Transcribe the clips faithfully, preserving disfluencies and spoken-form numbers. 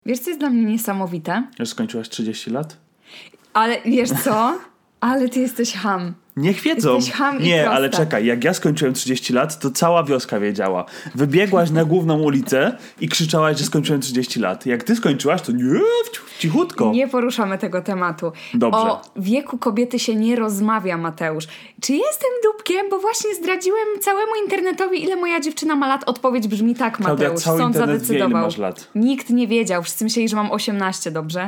Wiesz, co jest dla mnie niesamowite? Już skończyłaś trzydzieści lat? Ale wiesz co? Ale ty jesteś ham. Niech wiedzą. Jesteś ham i Nie, prostak. ale czekaj, jak ja skończyłem trzydzieści lat, to cała wioska wiedziała. Wybiegłaś na główną ulicę i krzyczałaś, że skończyłem trzydzieści lat. Jak ty skończyłaś, to nie, cichutko. Nie poruszamy tego tematu. Dobrze. O wieku kobiety się nie rozmawia, Mateusz. Czy jestem dupkiem? Bo właśnie zdradziłem całemu internetowi, ile moja dziewczyna ma lat. Odpowiedź brzmi tak, Klaudia, Mateusz. cały Sąd internet wie, ile zadecydował. masz lat. Nikt nie wiedział. Wszyscy myśleli, że mam osiemnaście, dobrze?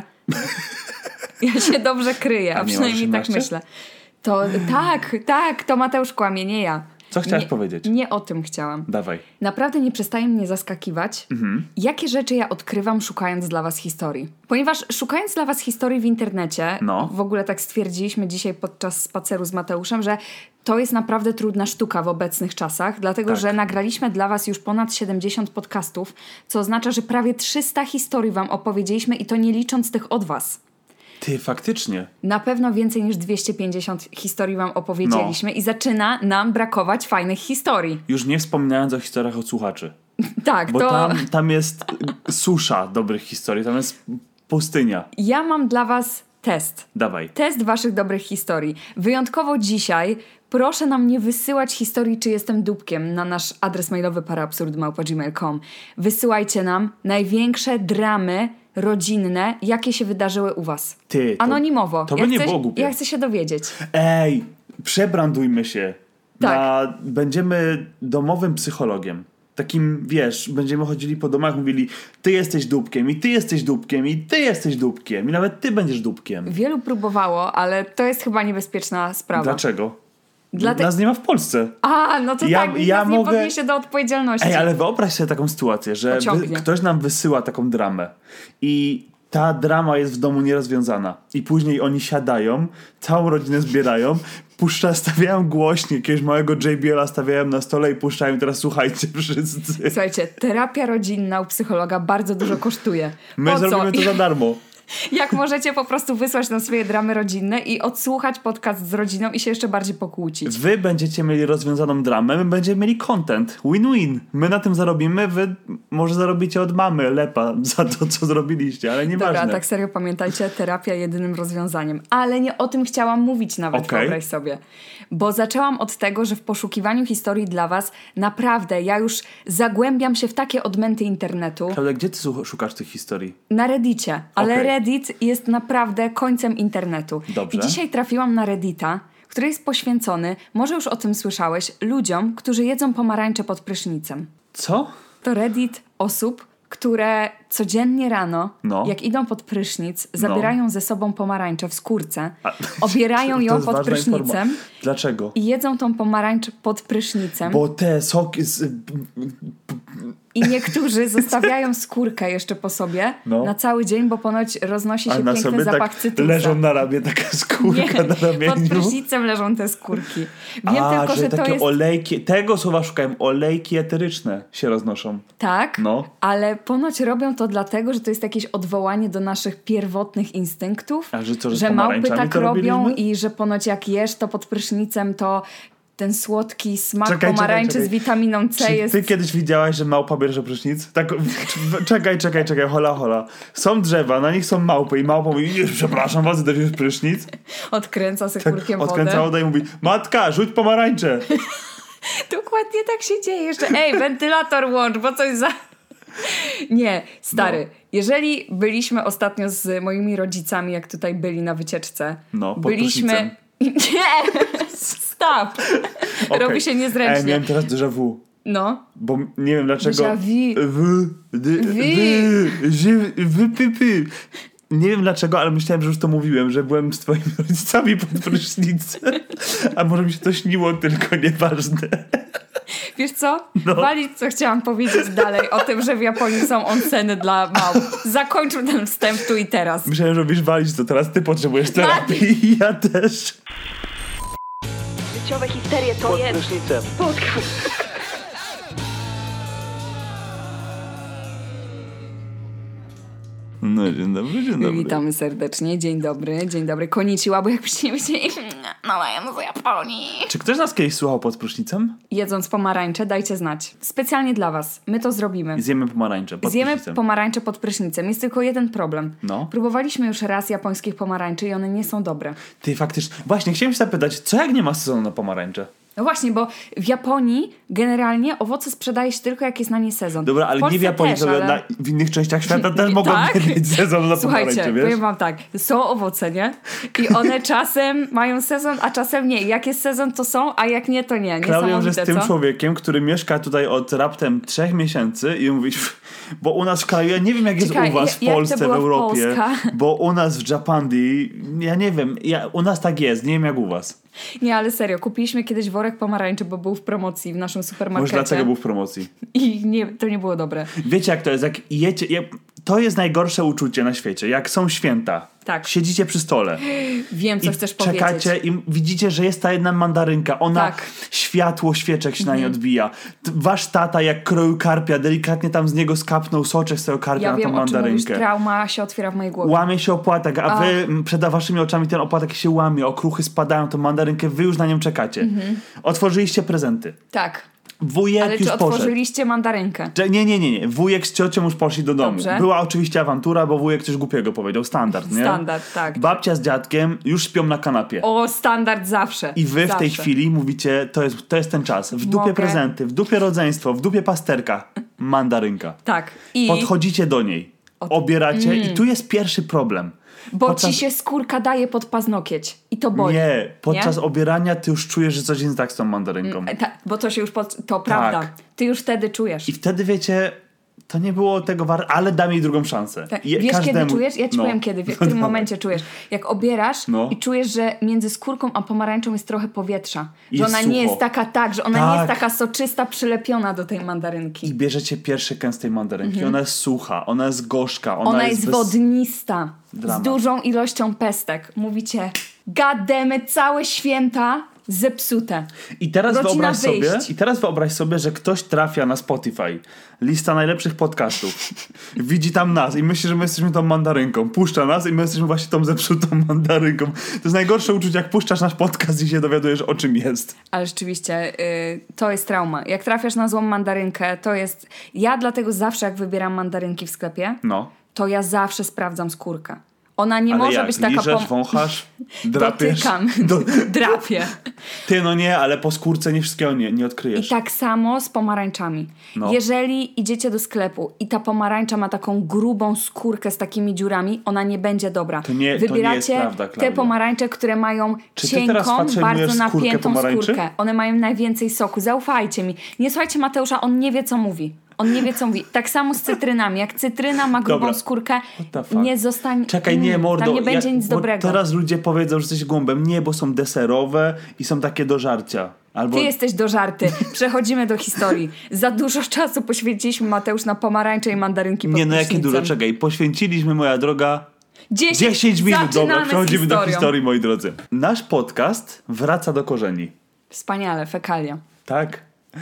Ja się dobrze kryję, a, A nie przynajmniej masz tak osiemnaście? myślę. To tak, tak, to Mateusz kłamie, nie ja. Co chciałaś nie, powiedzieć? Nie o tym chciałam. Dawaj. Naprawdę nie przestaje mnie zaskakiwać, Mhm. jakie rzeczy ja odkrywam szukając dla was historii. Ponieważ szukając dla was historii w internecie, No. w ogóle tak stwierdziliśmy dzisiaj podczas spaceru z Mateuszem, że to jest naprawdę trudna sztuka w obecnych czasach, dlatego Tak. że nagraliśmy dla was już ponad siedemdziesiąt podcastów, co oznacza, że prawie trzysta historii wam opowiedzieliśmy i to nie licząc tych od was. Ty, faktycznie. Na pewno więcej niż dwieście pięćdziesiąt historii wam opowiedzieliśmy i zaczyna nam brakować fajnych historii. Już nie wspominając o historiach od słuchaczy. Tak, Bo to tam, tam jest susza dobrych historii, tam jest pustynia. ja mam dla was test. Dawaj. Test waszych dobrych historii. Wyjątkowo dzisiaj proszę nam nie wysyłać historii, czy jestem dupkiem, na nasz adres mailowy paraabsurd małpa gmail kropka com. Wysyłajcie nam największe dramy rodzinne, jakie się wydarzyły u was. Ty, to, Anonimowo. to by ja nie chcę, było głupie. Ja chcę się dowiedzieć. Ej, przebrandujmy się. Tak. Na, będziemy domowym psychologiem. Takim, wiesz, będziemy chodzili po domach, mówili, ty jesteś dupkiem i ty jesteś dupkiem i ty jesteś dupkiem i nawet ty będziesz dupkiem. Wielu próbowało, ale to jest chyba niebezpieczna sprawa. Dlaczego? Dlate- Nas nie ma w Polsce. A, no to Ja- tak, nikt ja nas nie mogę- podniesie do odpowiedzialności. Ej, ale wyobraź sobie taką sytuację, że wy, Pociągnie. ktoś nam wysyła taką dramę i ta drama jest w domu nierozwiązana i później oni siadają, całą rodzinę zbierają, puszcza, stawiają głośnik, jakiegoś małego J B L-a stawiają na stole i puszczają, teraz słuchajcie wszyscy. Słuchajcie, terapia rodzinna u psychologa bardzo dużo kosztuje. My Po co? zrobimy to za darmo. Jak możecie po prostu wysłać nam swoje dramy rodzinne i odsłuchać podcast z rodziną i się jeszcze bardziej pokłócić. Wy będziecie mieli rozwiązaną dramę, my będziemy mieli content. Win-win. My na tym zarobimy, wy może zarobicie od mamy lepa za to, co zrobiliście, ale nieważne. Dobra, tak serio pamiętajcie, terapia jedynym rozwiązaniem. Ale nie o tym chciałam mówić nawet, Okej. wyobraź sobie. Bo zaczęłam od tego, że w poszukiwaniu historii dla was naprawdę ja już zagłębiam się w takie odmęty internetu. Klaudia, gdzie ty słuch- szukasz tych historii? Na Reddicie, ale Okej. Reddit jest naprawdę końcem internetu. Dobrze. I dzisiaj trafiłam na Reddita, który jest poświęcony, może już o tym słyszałeś, ludziom, którzy jedzą pomarańcze pod prysznicem. Co? To Reddit osób, które codziennie rano, No. jak idą pod prysznic, zabierają ze sobą pomarańczę w skórce, A- obierają To ją jest pod ważna prysznicem informa- Dlaczego? i jedzą tą pomarańcz pod prysznicem. Bo te soki z... I niektórzy zostawiają skórkę jeszcze po sobie No. na cały dzień, bo ponoć roznosi się A na piękny sobie zapach tak cytrusa. leżą na ramię taka skórka Nie, na ramieniu. pod prysznicem leżą te skórki. Wiem A, tylko, że że to takie jest... olejki, tego słowa szukałem, olejki eteryczne się roznoszą. Tak, No. ale ponoć robią to dlatego, że to jest jakieś odwołanie do naszych pierwotnych instynktów. A że co, że z że małpy pomarańczami tak to robią robiliśmy? i że ponoć jak jesz to pod prysznicem, to ten słodki smak Czekaj, pomarańczy czekaj, z czekaj. witaminą C Czy jest... ty kiedyś widziałaś, że małpa bierze prysznic? Tak, w- czekaj, czekaj, czekaj, hola, hola. Są drzewa, na nich są małpy i małpa mówi, nie, przepraszam was, idę wziąć prysznic. Odkręca sobie Tak, kurkiem odkręca wodę. wodę i mówi, matka, rzuć pomarańcze. Dokładnie tak się dzieje. Jeszcze ej, wentylator łącz, bo coś za... Nie, stary, No. jeżeli byliśmy ostatnio z moimi rodzicami, jak tutaj byli na wycieczce, No, pod byliśmy... Nie! Stop! Okej. Robi się Ej, niezręcznie. miałem teraz déjà vu. No. Bo nie wiem dlaczego. Déjà vu. W, dy, Wy. wy, ży- wy, py, py. Nie wiem dlaczego, ale myślałem, że już to mówiłem, że byłem z twoimi rodzicami pod prysznicem. A może mi się to śniło, tylko nieważne. Wiesz co? No. Walić, co chciałam powiedzieć dalej o tym, że w Japonii są onseny dla małp. Zakończmy ten wstęp tu i teraz. Myślałem, że robisz walić, to teraz ty potrzebujesz terapii i ja też. Życiowe histerie to jest prysznicem. podcast. No, dzień dobry, dzień dobry. Witamy serdecznie, dzień dobry, dzień dobry. Konnichiwa, bo jakbyście nie wiedzieli, nadaję z Japonii. Czy ktoś nas kiedyś słuchał pod prysznicem? Jedząc pomarańcze, dajcie znać. Specjalnie dla was. My to zrobimy. Zjemy pomarańcze pod Zjemy prysznicem. pomarańcze pod prysznicem. Jest tylko jeden problem. No. Próbowaliśmy już raz japońskich pomarańczy i one nie są dobre. Ty faktycznie... Właśnie, chciałem się zapytać, co jak nie ma sezonu na pomarańcze? No właśnie, bo w Japonii generalnie owoce sprzedaje się tylko jak jest na nie sezon. Dobra, ale nie w Japonii, też, to ale... na, w innych częściach świata też mogą Tak? mieć sezon na Słuchajcie, pomarańcze, wiesz? powiem wam tak, są owoce, nie? I one czasem mają sezon, a czasem nie. Jak jest sezon, to są, a jak nie, to nie. Klaudia już jest tym co? człowiekiem, który mieszka tutaj od raptem trzech miesięcy i mówi, bo u nas w kraju, ja nie wiem jak Czekaj, jest u was w jak to Polsce, w było w Europie, Polska? bo u nas w Japandii, ja nie wiem, ja, u nas tak jest, nie wiem jak u was. Nie, ale serio, kupiliśmy kiedyś worek pomarańczy, bo był w promocji w naszym Może supermarkecie. dlaczego był w promocji. I nie, to nie było dobre. Wiecie jak to jest, jak jecie, jak, to jest najgorsze uczucie na świecie, jak są święta. Tak. Siedzicie przy stole. Wiem, co I chcesz czekacie powiedzieć. i widzicie, że jest ta jedna mandarynka. Ona, Tak. światło świeczek się na niej odbija. T- Wasz tata jak kroił karpia, delikatnie tam z niego skapnął soczek z tego karpia Ja na wiem, tą o czym mówisz. mandarynkę. Trauma się otwiera w mojej głowie. Łamie się opłatek, a wy m, przed waszymi oczami ten opłatek się łamie, okruchy spadają, tą mandarynkę, wy już na nią czekacie. Mhm. Otworzyliście prezenty. Tak. Wujek Ale już czy poszedł. otworzyliście mandarynkę? Cze- Nie, nie, nie, nie. Wujek z ciocią już poszli do domu. Dobrze. Była oczywiście awantura, bo wujek coś głupiego powiedział. Standard, nie? Standard, tak. Babcia z dziadkiem już śpią na kanapie. O, standard zawsze. I wy zawsze. w tej chwili mówicie, to jest, to jest ten czas. W dupie Mogę. prezenty, w dupie rodzeństwo, w dupie pasterka. Mandarynka. Tak. I... Podchodzicie do niej. Obieracie i tu jest pierwszy problem. Bo podczas- ci się skórka daje pod paznokieć. I to boli. Nie, podczas Nie? obierania ty już czujesz, że coś jest nie tak z tą mandarynką. E, Ta, bo to się już pod... To prawda. Ty już wtedy czujesz. I wtedy wiecie, to nie było tego warte, ale dam jej drugą szansę. Tak. Je- Wiesz, każdemu- kiedy czujesz? Ja ci No. powiem kiedy, w No którym dawaj. momencie czujesz. Jak obierasz No. i czujesz, że między skórką a pomarańczą jest trochę powietrza. Że Jest ona nie sucho. jest taka tak, że ona nie jest Tak. taka soczysta, przylepiona do tej mandarynki. I bierzecie pierwszy kęs tej mandarynki. Ona jest sucha, ona jest gorzka, ona, Ona jest, jest bez... wodnista. Dramat. Z dużą ilością pestek. Mówicie, gademy, całe święta zepsute. I teraz Godzina wyobraź sobie, wyjść. i teraz wyobraź sobie, że ktoś trafia na Spotify, lista najlepszych podcastów, widzi tam nas i myśli, że my jesteśmy tą mandarynką, puszcza nas i my jesteśmy właśnie tą zepsutą mandarynką. To jest najgorsze uczucie, jak puszczasz nasz podcast i się dowiadujesz, o czym jest. Ale rzeczywiście, y, to jest trauma. Jak trafiasz na złą mandarynkę, to jest... Ja dlatego zawsze, jak wybieram mandarynki w sklepie, No. to ja zawsze sprawdzam skórkę. Ona nie Ale może jak? być taka... Liżesz, pom- wąchasz, drapiesz? Dotykam, Do... drapię. Ty, no nie, ale po skórce nie wszystkiego nie, nie I odkryjesz. tak samo z pomarańczami. No. Jeżeli idziecie do sklepu i ta pomarańcza ma taką grubą skórkę z takimi dziurami, ona nie będzie dobra. To nie- to nie Wybieracie jest prawda, te Klaudia. pomarańcze, które mają Czy ty teraz cienką, fatrzynujesz bardzo skórkę napiętą pomarańczy? skórkę. One mają najwięcej soku. Zaufajcie mi. Nie słuchajcie Mateusza, on nie wie, co mówi. On nie wie, co mówi. Tak samo z cytrynami. Jak cytryna ma grubą Dobra. skórkę, What the fuck? nie zostanie... Czekaj, nie, Mm, mordo. Tam nie będzie ja, nic bo dobrego. Teraz ludzie powiedzą, że jesteś głąbem. Nie, bo są deserowe i są takie do żarcia. Albo... Ty jesteś do żarty. Przechodzimy do historii. Za dużo czasu poświęciliśmy, Mateusz, na pomarańcze i mandarynki pod Nie, no jakie prysznicem. dużo, czekaj. Poświęciliśmy, moja droga, dziesięć, dziesięć minut. Dobra, Zaczynamy z przechodzimy do historią. historii, moi drodzy. Nasz podcast wraca do korzeni. Wspaniale, fekalia. Tak?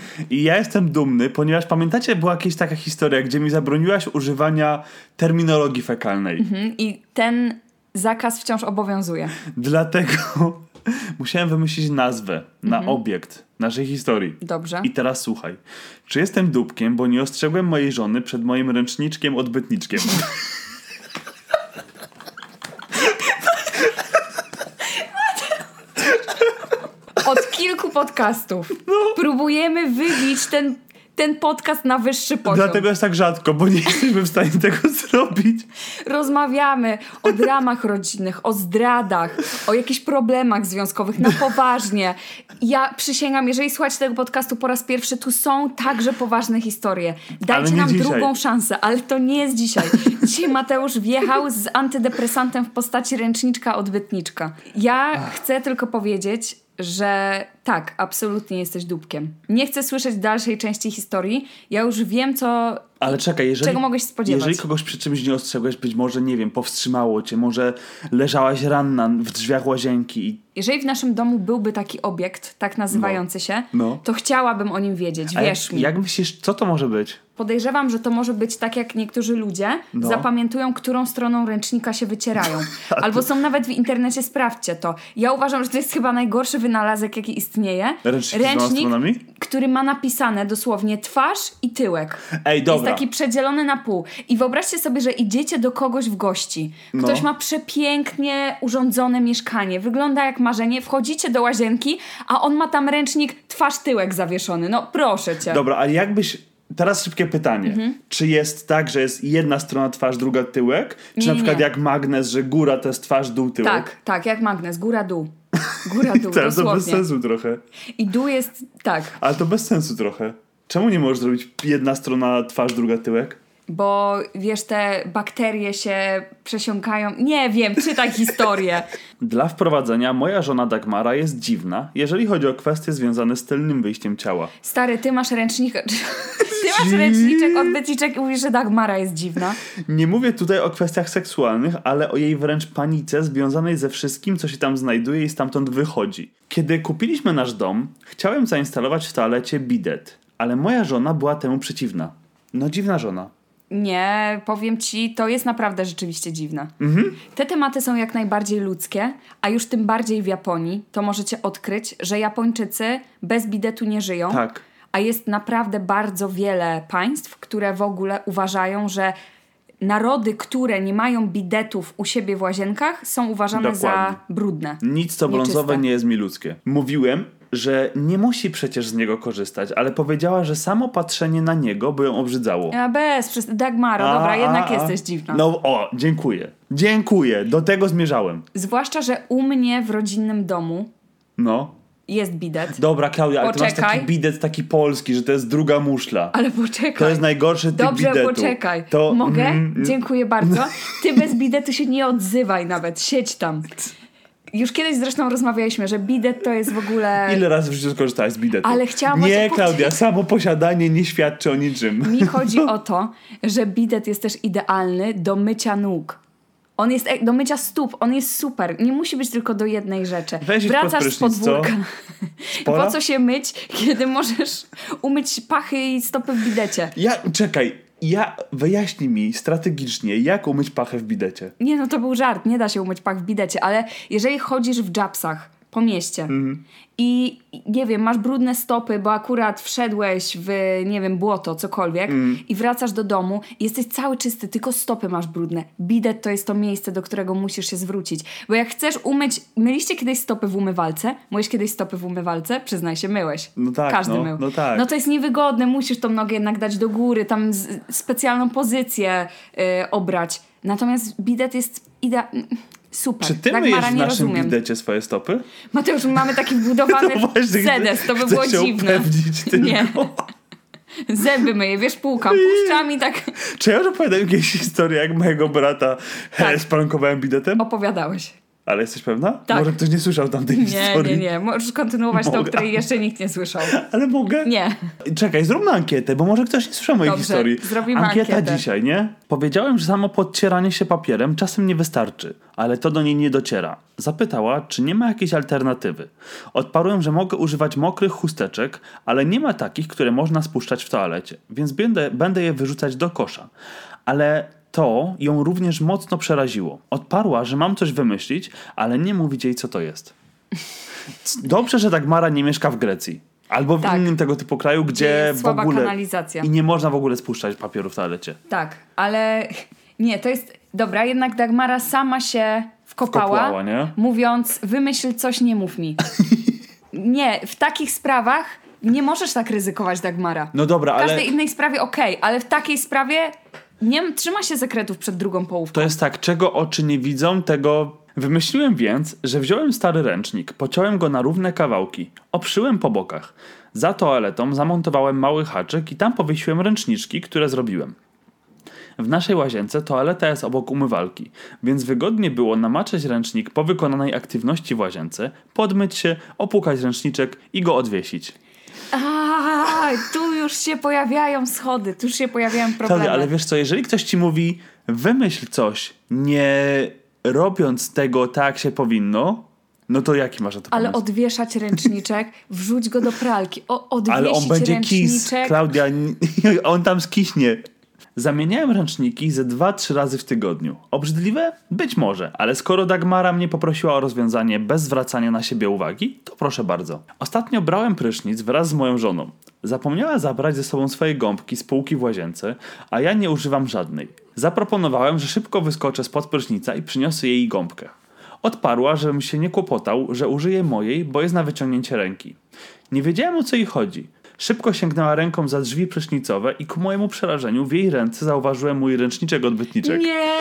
I ja jestem dumny, ponieważ pamiętacie, była jakaś taka historia, gdzie mi zabroniłaś używania terminologii fekalnej. Mhm. I ten zakaz wciąż obowiązuje. Dlatego musiałem wymyślić nazwę na Mhm. obiekt naszej historii. Dobrze. I teraz słuchaj. Czy jestem dupkiem, bo nie ostrzegłem mojej żony przed moim ręczniczkiem odbytniczkiem? Od kilku podcastów No. próbujemy wybić ten, ten podcast na wyższy poziom. Dlatego jest tak rzadko, bo nie jesteśmy w stanie tego zrobić. Rozmawiamy o dramach rodzinnych, o zdradach, o jakichś problemach związkowych, na poważnie. Ja przysięgam, jeżeli słuchacie tego podcastu po raz pierwszy, tu są także poważne historie. Dajcie Ale nie nam dzisiaj. drugą szansę, ale to nie jest dzisiaj. Dzisiaj Mateusz wjechał z antydepresantem w postaci ręczniczka odbytniczka. Ja chcę tylko powiedzieć, że tak, absolutnie jesteś dupkiem. Nie chcę słyszeć dalszej części historii. Ja już wiem, co... Ale czekaj, jeżeli, czego mogłeś się spodziewać. jeżeli kogoś przy czymś nie ostrzegłeś, być może, nie wiem, powstrzymało cię, może leżałaś ranna w drzwiach łazienki i... Jeżeli w naszym domu byłby taki obiekt, tak nazywający się, No. to chciałabym o nim wiedzieć, A wierz jak, mi. jak myślisz, co to może być? Podejrzewam, że to może być tak, jak niektórzy ludzie No. zapamiętują, którą stroną ręcznika się wycierają. Albo są nawet w internecie, sprawdźcie to. Ja uważam, że to jest chyba najgorszy wynalazek, jaki istnieje. Ręcznik z dwoma stronami? który ma napisane dosłownie twarz i tyłek. Ej, dobra. Jest taki przedzielony na pół. I wyobraźcie sobie, że idziecie do kogoś w gości. Ktoś No. ma przepięknie urządzone mieszkanie. Wygląda jak marzenie. Wchodzicie do łazienki, a on ma tam ręcznik twarz, tyłek zawieszony. No proszę cię. Dobra, ale jakbyś... Teraz szybkie pytanie. Mhm. Czy jest tak, że jest jedna strona twarz, druga tyłek? Czy Nie, na nie, przykład nie. jak magnes, że góra to jest twarz, dół, tyłek? Tak, tak, jak magnes. Góra, dół. Góra, dół, Teraz to bez dosłownie. sensu trochę. I dół jest, tak, Ale to bez sensu trochę. Czemu nie możesz zrobić jedna strona twarz, druga tyłek? bo wiesz, te bakterie się przesiąkają. Nie wiem, czytaj historię. Dla wprowadzenia, moja żona Dagmara jest dziwna, jeżeli chodzi o kwestie związane z tylnym wyjściem ciała. Stary, ty masz ręcznik... Ty masz ręczniczek od wyciczek i mówisz, że Dagmara jest dziwna. Nie mówię tutaj o kwestiach seksualnych, ale o jej wręcz panice związanej ze wszystkim, co się tam znajduje i stamtąd wychodzi. Kiedy kupiliśmy nasz dom, chciałem zainstalować w toalecie bidet, ale moja żona była temu przeciwna. No dziwna żona. Nie, powiem ci, to jest naprawdę rzeczywiście dziwne. Mhm. Te tematy są jak najbardziej ludzkie, a już tym bardziej w Japonii to możecie odkryć, że Japończycy bez bidetu nie żyją. Tak. A jest naprawdę bardzo wiele państw, które w ogóle uważają, że narody, które nie mają bidetów u siebie w łazienkach, są uważane Dokładnie. za brudne. Nic co brązowe Nieczyste. nie jest mi ludzkie. Mówiłem, że nie musi przecież z niego korzystać, ale powiedziała, że samo patrzenie na niego by ją obrzydzało. Ja bez, przez Dagmara, A, dobra, a, jednak a. jesteś dziwna. No o, dziękuję. Dziękuję, do tego zmierzałem. Zwłaszcza, że u mnie w rodzinnym domu No. jest bidet. Dobra, Klaudia, ale ty masz Poczekaj. taki bidet taki polski, że to jest druga muszla. Ale poczekaj. To jest najgorszy typ Dobrze, bidetu. poczekaj. To, Mogę? mm, Dziękuję bardzo. Ty bez bidetu się nie odzywaj nawet. Siedź tam. Już kiedyś zresztą rozmawialiśmy, że bidet to jest w ogóle... Ile razy w życiu skorzystałaś z bidetu? Ale chciałam Nie, właśnie Klaudia, powiedzieć- samo posiadanie nie świadczy o niczym. Mi chodzi o to, że bidet jest też idealny do mycia nóg. On jest e- do mycia stóp, on jest super. Nie musi być tylko do jednej rzeczy. Weź już pod Wracasz z prysznic, co? podwórka. Spora? Po co się myć, kiedy możesz umyć pachy i stopy w bidecie? Ja, czekaj, ja, wyjaśnij mi strategicznie, jak umyć pachę w bidecie. Nie, no to był żart, nie da się umyć pach w bidecie, ale jeżeli chodzisz w dżapsach po mieście Mhm. i nie wiem, masz brudne stopy, bo akurat wszedłeś w, nie wiem, błoto, cokolwiek Mhm. i wracasz do domu i jesteś cały czysty, tylko stopy masz brudne. Bidet to jest to miejsce, do którego musisz się zwrócić. Bo jak chcesz umyć... Myliście kiedyś stopy w umywalce? Myłeś kiedyś stopy w umywalce? Przyznaj się, myłeś. No tak, Każdy no, mył. no tak. No to jest niewygodne, musisz tą nogę jednak dać do góry, tam z, specjalną pozycję y, obrać. Natomiast bidet jest idea... Super. Czy ty Dagmara, myjesz w nie naszym rozumiem. bidecie swoje stopy? Mateusz, my mamy taki wbudowany No właśnie, sedes, to by chcę było się dziwne. upewnić tylko. Nie. Zęby myję, wiesz, półkam, puszczam i tak Czy ja już opowiadałem jakieś historię, jak mojego brata Tak. tak. sprankowałem bidetem? opowiadałeś. Ale jesteś pewna? Tak. Może ktoś nie słyszał tamtej Nie, historii. nie, nie. Możesz kontynuować tą, o Mogę. której jeszcze nikt nie słyszał. Ale mogę? Nie. Czekaj, zróbmy ankietę, bo może ktoś nie słyszał mojej Dobrze, historii. zrobimy Ankieta ankietę. dzisiaj, nie? Powiedziałem, że samo podcieranie się papierem czasem nie wystarczy, ale to do niej nie dociera. Zapytała, czy nie ma jakiejś alternatywy. Odparłem, że mogę używać mokrych chusteczek, ale nie ma takich, które można spuszczać w toalecie, więc będę, będę je wyrzucać do kosza. Ale to ją również mocno przeraziło. Odparła, że mam coś wymyślić, ale nie mówić jej, co to jest. Dobrze, że Dagmara nie mieszka w Grecji. Albo w Tak. innym tego typu kraju, gdzie jest w słaba ogóle... kanalizacja. I nie można w ogóle spuszczać papieru w toalecie. Tak, ale nie, to jest... Dobra, jednak Dagmara sama się wkopała, Wkopłała, nie? mówiąc, wymyśl coś, nie mów mi. Nie, w takich sprawach nie możesz tak ryzykować, Dagmara. No dobra, W każdej ale innej sprawie okej, ale w takiej sprawie nie trzyma się sekretów przed drugą połówką. to jest tak, czego oczy nie widzą, tego... Wymyśliłem więc, że wziąłem stary ręcznik, pociąłem go na równe kawałki, obszyłem po bokach. Za toaletą zamontowałem mały haczyk i tam powiesiłem ręczniczki, które zrobiłem. W naszej łazience toaleta jest obok umywalki, więc wygodnie było namaczać ręcznik po wykonanej aktywności w łazience, podmyć się, opłukać ręczniczek i go odwiesić. A, tu już się pojawiają schody, tu już się pojawiają problemy. Klaudia, ale wiesz co, jeżeli ktoś ci mówi, wymyśl coś, nie robiąc tego tak, jak się powinno, no to jaki masz na to pomysł? Ale odwieszać ręczniczek, wrzuć go do pralki, o, odwiesić Ale on będzie ręczniczek. kis, Klaudia, on tam skiśnie. Zamieniałem ręczniki ze dwa trzy razy w tygodniu. Obrzydliwe? Być może, ale skoro Dagmara mnie poprosiła o rozwiązanie bez zwracania na siebie uwagi, to proszę bardzo. Ostatnio brałem prysznic wraz z moją żoną. Zapomniała zabrać ze sobą swoje gąbki z półki w łazience, a ja nie używam żadnej. Zaproponowałem, że szybko wyskoczę spod prysznica i przyniosę jej gąbkę. Odparła, żebym się nie kłopotał, że użyję mojej, bo jest na wyciągnięcie ręki. Nie wiedziałem, o co jej chodzi. Szybko sięgnęła ręką za drzwi prysznicowe i ku mojemu przerażeniu w jej ręce zauważyłem mój ręczniczek odbytniczek. Nie!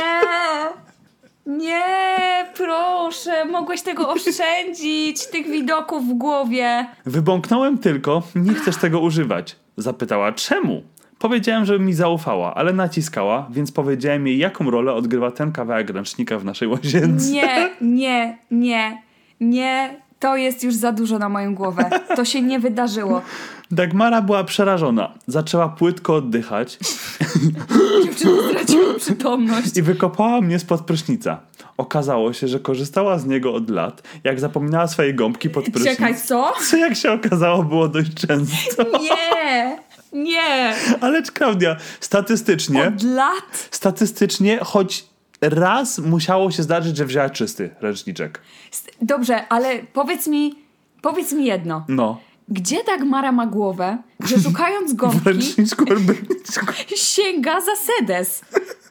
Nie, proszę, mogłeś tego oszczędzić, tych widoków w głowie. Wybąknąłem tylko, nie chcesz tego używać. Zapytała, czemu? Powiedziałem, żeby mi zaufała, ale naciskała, więc powiedziałem jej, jaką rolę odgrywa ten kawałek ręcznika w naszej łazience. Nie, nie, nie, nie, to jest już za dużo na moją głowę. To się nie wydarzyło. Dagmara była przerażona. Zaczęła płytko oddychać. Dziewczyna straciła przytomność. I wykopała mnie spod prysznica. Okazało się, że korzystała z niego od lat, jak zapominała swojej gąbki pod prysznic. Czekaj, co? Co jak się okazało było dość często. Nie, nie. Ale Klaudia, statystycznie, Od lat? statystycznie, choć raz musiało się zdarzyć, że wzięła czysty ręczniczek. Dobrze, ale powiedz mi, powiedz mi jedno. No. Gdzie Dagmara ma głowę, że szukając W gąbki ręczniczku odbytniczku. sięga za sedes?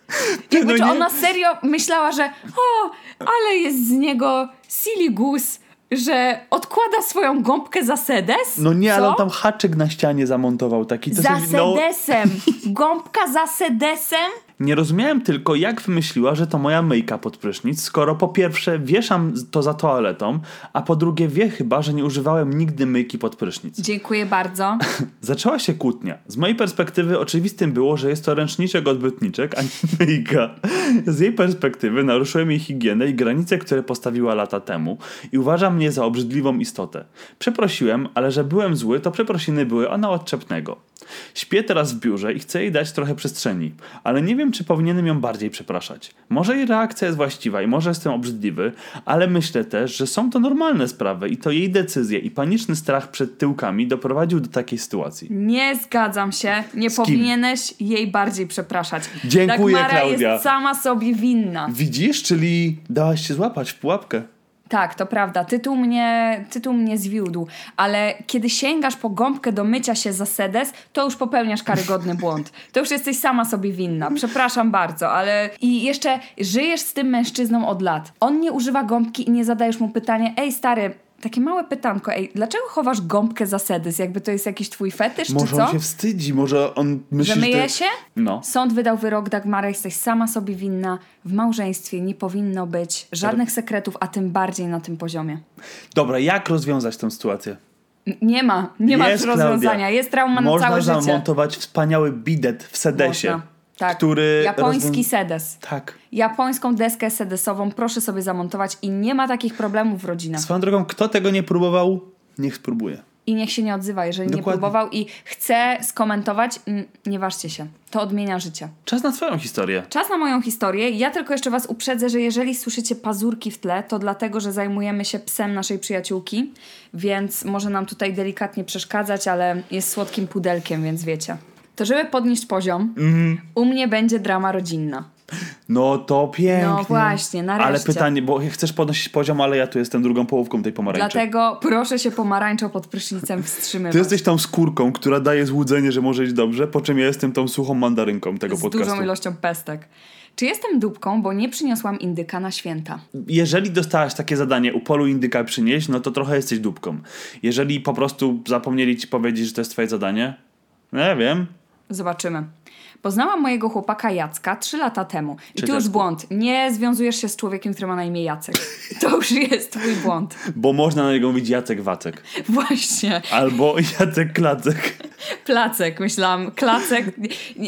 Jakby no czy nie- ona serio myślała, że o, ale jest z niego silly goose, że odkłada swoją gąbkę za sedes? No nie, Co? ale on tam haczyk na ścianie zamontował taki. To Za się, no, sedesem. Gąbka za sedesem? nie rozumiałem tylko, jak wymyśliła, że to moja myjka pod prysznic, skoro po pierwsze wieszam to za toaletą, a po drugie wie chyba, że nie używałem nigdy myjki pod prysznic. Dziękuję bardzo. Zaczęła się kłótnia. Z mojej perspektywy oczywistym było, że jest to ręczniczek odbytniczek, a nie myjka. Z jej perspektywy naruszyłem jej higienę i granice, które postawiła lata temu i uważa mnie za obrzydliwą istotę. Przeprosiłem, ale że byłem zły, to przeprosiny były ona odczepnego. Śpię teraz w biurze i chcę jej dać trochę przestrzeni, ale nie wiem, czy powinienem ją bardziej przepraszać. Może jej reakcja jest właściwa i może jestem obrzydliwy, ale myślę też, że są to normalne sprawy i to jej decyzje i paniczny strach przed tyłkami doprowadził do takiej sytuacji. Nie zgadzam się. Nie kim? powinieneś jej bardziej przepraszać. Dziękuję, Dagmara Klaudia. jest sama sobie winna. Widzisz, czyli dałaś się złapać w pułapkę. Tak, to prawda. Tytuł mnie, tytuł mnie zwiódł. Ale kiedy sięgasz po gąbkę do mycia się za sedes, to już popełniasz karygodny błąd. To już jesteś sama sobie winna. Przepraszam bardzo, ale... I jeszcze żyjesz z tym mężczyzną od lat. On nie używa gąbki i nie zadajesz mu pytania, ej stary, takie małe pytanko, ej, dlaczego chowasz gąbkę za sedes? Jakby to jest jakiś twój fetysz, Może czy co? on się wstydzi, może on myśli, Że myje to... się? No. Sąd wydał wyrok, Dagmara, jesteś sama sobie winna. W małżeństwie nie powinno być żadnych sekretów, a tym bardziej na tym poziomie. Dobra, jak rozwiązać tę sytuację? N- Nie ma, nie ma Jest, rozwiązania. Klaudia. Jest trauma na Można całe życie. zamontować wspaniały bidet w sedesie. Można. Tak. Który Japoński rozwią- sedes. Tak. Japońską deskę sedesową proszę sobie zamontować i nie ma takich problemów w rodzinach. Swoją drogą, kto tego nie próbował, niech spróbuje. I niech się nie odzywa, jeżeli Dokładnie. nie próbował i chce skomentować, n- nie ważcie się. To odmienia życie. Czas na twoją historię. Czas na moją historię. Ja tylko jeszcze was uprzedzę, że jeżeli słyszycie pazurki w tle, to dlatego, że zajmujemy się psem naszej przyjaciółki, więc może nam tutaj delikatnie przeszkadzać, ale jest słodkim pudelkiem, więc wiecie. To żeby podnieść poziom, Mhm. u mnie będzie drama rodzinna. No to pięknie. No właśnie, nareszcie. Ale pytanie, bo chcesz podnosić poziom, ale ja tu jestem drugą połówką tej pomarańczy. Dlatego proszę się pomarańczą pod prysznicem wstrzymywać. Ty jesteś tą skórką, która daje złudzenie, że może iść dobrze, po czym ja jestem tą suchą mandarynką tego Z podcastu. dużą ilością pestek. Czy jestem dupką, bo nie przyniosłam indyka na święta? Jeżeli dostałaś takie zadanie, u polu indyka przynieść, no to trochę jesteś dupką. Jeżeli po prostu zapomnieli ci powiedzieć, że to jest twoje zadanie, nie wiem. Zobaczymy. Poznałam mojego chłopaka Jacka trzy lata temu. I Cześć, tu już Jacku. błąd. Nie związujesz się z człowiekiem, który ma na imię Jacek. To już jest twój błąd. Bo można na niego mówić Jacek Wacek. Właśnie. Albo Jacek Klacek. Placek, myślałam. Klacek. Nie, nie.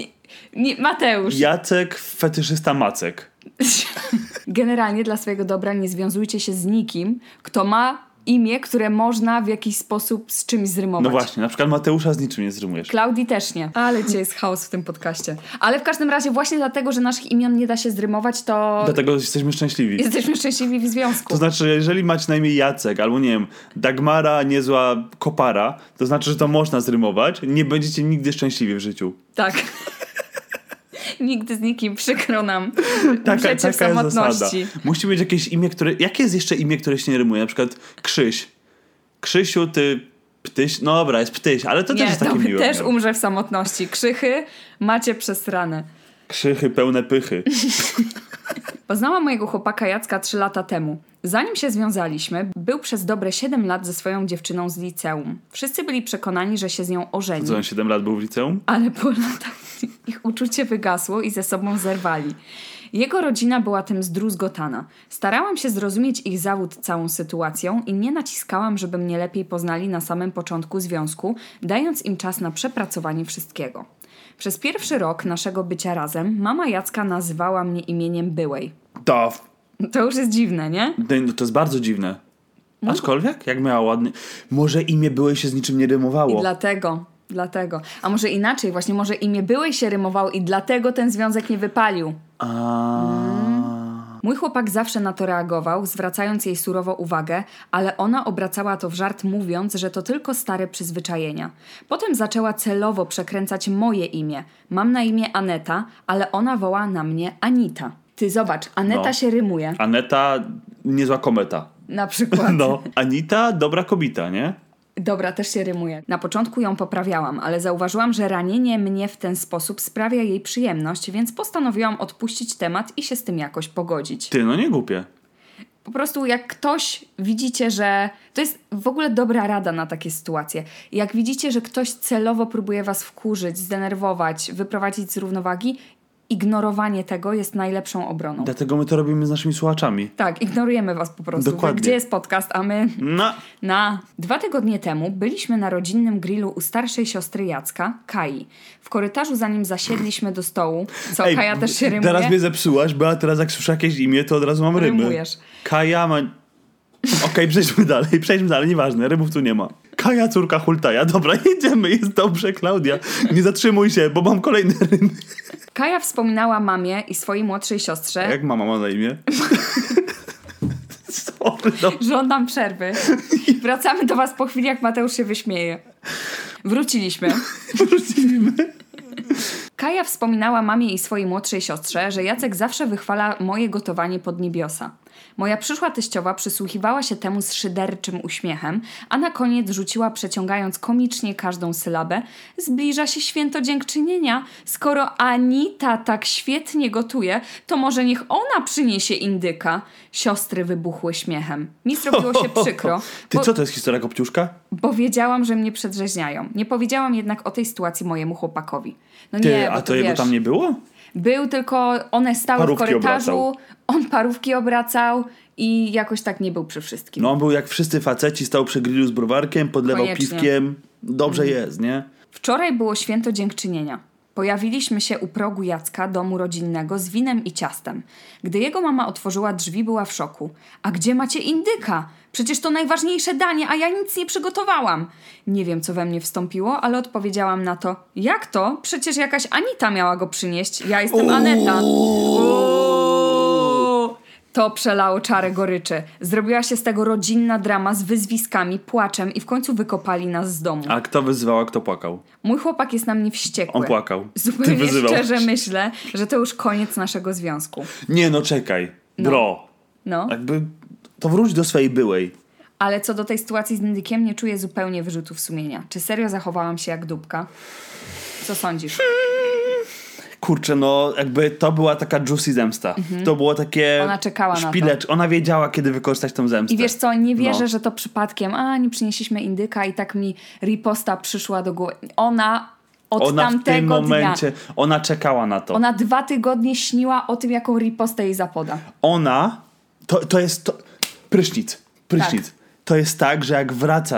Nie, Mateusz. Jacek, fetyszysta Macek. Generalnie dla swojego dobra nie związujcie się z nikim, kto ma imię, które można w jakiś sposób z czymś zrymować. No właśnie, na przykład Mateusza z niczym nie zrymujesz. Klaudii też nie. Ale dzisiaj jest chaos w tym podcaście. Ale w każdym razie właśnie dlatego, że naszych imion nie da się zrymować, to... Dlatego jesteśmy szczęśliwi. Jesteśmy szczęśliwi w związku. To znaczy, że jeżeli macie na imię Jacek, albo nie wiem, Dagmara, niezła kopara, to znaczy, że to można zrymować. Nie będziecie nigdy szczęśliwi w życiu. Tak. Nigdy z nikim, przykro nam. Taka, Życie taka w samotności. jest zasada. Musi mieć jakieś imię, które... Jakie jest jeszcze imię, które się nie rymuje? Na przykład Krzyś. Krzysiu, ty... Ptyś? No dobra, jest Ptyś, ale to nie, też jest takie to miłe. też umrze w samotności. Krzychy macie przesrane. Krzychy pełne pychy. Poznałam mojego chłopaka Jacka trzy lata temu. Zanim się związaliśmy, był przez dobre siedem lat ze swoją dziewczyną z liceum. Wszyscy byli przekonani, że się z nią ożeni. Co, on siedem lat był w liceum? Ale po latach ich uczucie wygasło i ze sobą zerwali. Jego rodzina była tym zdruzgotana. Starałam się zrozumieć ich zawód całą sytuacją i nie naciskałam, żeby mnie lepiej poznali na samym początku związku, dając im czas na przepracowanie wszystkiego. Przez pierwszy rok naszego bycia razem mama Jacka nazywała mnie imieniem byłej. To... To już jest dziwne, nie? No to jest bardzo dziwne. Aczkolwiek, jak miała ładnie... Może imię byłej się z niczym nie rymowało. I dlatego, dlatego. A może inaczej, właśnie może imię byłej się rymowało i dlatego ten związek nie wypalił. A... Mój chłopak zawsze na to reagował, zwracając jej surowo uwagę, ale ona obracała to w żart, mówiąc, że to tylko stare przyzwyczajenia. Potem zaczęła celowo przekręcać moje imię. Mam na imię Aneta, ale ona woła na mnie Anita. Ty zobacz, Aneta No. się rymuje. Aneta, niezła kometa. Na przykład. No. Anita, dobra kobita, nie? Dobra, też się rymuje. Na początku ją poprawiałam, ale zauważyłam, że ranienie mnie w ten sposób sprawia jej przyjemność, więc postanowiłam odpuścić temat i się z tym jakoś pogodzić. Ty, no nie głupie. Po prostu jak ktoś widzicie, że... To jest w ogóle dobra rada na takie sytuacje. Jak widzicie, że ktoś celowo próbuje was wkurzyć, zdenerwować, wyprowadzić z równowagi, ignorowanie tego jest najlepszą obroną. Dlatego my to robimy z naszymi słuchaczami. Tak, ignorujemy was po prostu. Dokładnie. Gdzie jest podcast, a my... No. Na dwa tygodnie temu byliśmy na rodzinnym grillu u starszej siostry Jacka, Kai. W korytarzu, zanim zasiedliśmy do stołu, co Ej, Kaja też się rymuje. Teraz mnie zepsułaś, bo ja teraz jak słyszę jakieś imię, to od razu mam rymy. Rymujesz. Kaja ma... Okej, okay, przejdźmy dalej, przejdźmy dalej, nieważne, rymów tu nie ma. Kaja, córka Hultaja. Dobra, jedziemy, jest dobrze, Klaudia. Nie zatrzymuj się, bo mam kolejne rymy. Kaja wspominała mamie i swojej młodszej siostrze... Jak mama ma na imię? Sorry, no. Żądam przerwy. Wracamy do was po chwili, jak Mateusz się wyśmieje. Wróciliśmy. Wrócimy. Kaja wspominała mamie i swojej młodszej siostrze, że Jacek zawsze wychwala moje gotowanie pod niebiosa. Moja przyszła teściowa przysłuchiwała się temu z szyderczym uśmiechem, a na koniec rzuciła, przeciągając komicznie każdą sylabę: zbliża się święto dziękczynienia. Skoro Anita tak świetnie gotuje, to może niech ona przyniesie indyka. Siostry wybuchły śmiechem. Mi zrobiło się przykro. Ty bo, co, to jest historia Kopciuszka? bo wiedziałam, że mnie przedrzeźniają. Nie powiedziałam jednak o tej sytuacji mojemu chłopakowi. No Ty, nie, a bo to to jego wiesz, tam nie było? był, tylko one stały Parówki w korytarzu, obracał. on parówki obracał i jakoś tak nie był przy wszystkim. No on był jak wszyscy faceci, stał przy grillu z browarkiem, podlewał Koniecznie. piwkiem. Dobrze Mhm. jest, nie? Wczoraj było święto dziękczynienia. Pojawiliśmy się u progu Jacka, domu rodzinnego, z winem i ciastem. Gdy jego mama otworzyła drzwi, była w szoku. A gdzie macie indyka? Przecież to najważniejsze danie, a ja nic nie przygotowałam. Nie wiem, co we mnie wstąpiło, ale odpowiedziałam na to: jak to? Przecież jakaś Anita miała go przynieść. Ja jestem Aneta. Uuu. To przelało czarę goryczy. Zrobiła się z tego rodzinna drama z wyzwiskami, płaczem i w końcu wykopali nas z domu. A kto wyzywał, a kto płakał? Mój chłopak jest na mnie wściekły. On płakał. Ty Zupełnie wyzywał. szczerze myślę, że to już koniec naszego związku. Nie, no czekaj. No. Bro. No, Jakby to wróć do swojej byłej. ale co do tej sytuacji z indykiem, nie czuję zupełnie wyrzutów sumienia. Czy serio zachowałam się jak dupka? Co sądzisz? Kurczę, no jakby to była taka juicy zemsta. To było takie... Ona czekała na to. szpilecz. Ona wiedziała, kiedy wykorzystać tą zemstę. I wiesz co, nie wierzę, No. że to przypadkiem, a nie przynieśliśmy indyka i tak mi riposta przyszła do głowy. Ona od Ona w tym tamtego momencie, dnia, ona czekała na to. Ona, ona dwa tygodnie śniła o tym, jaką ripostę jej zapoda. to, to jest to, prysznic. Prysznic. Tak. To jest tak, że jak wracasz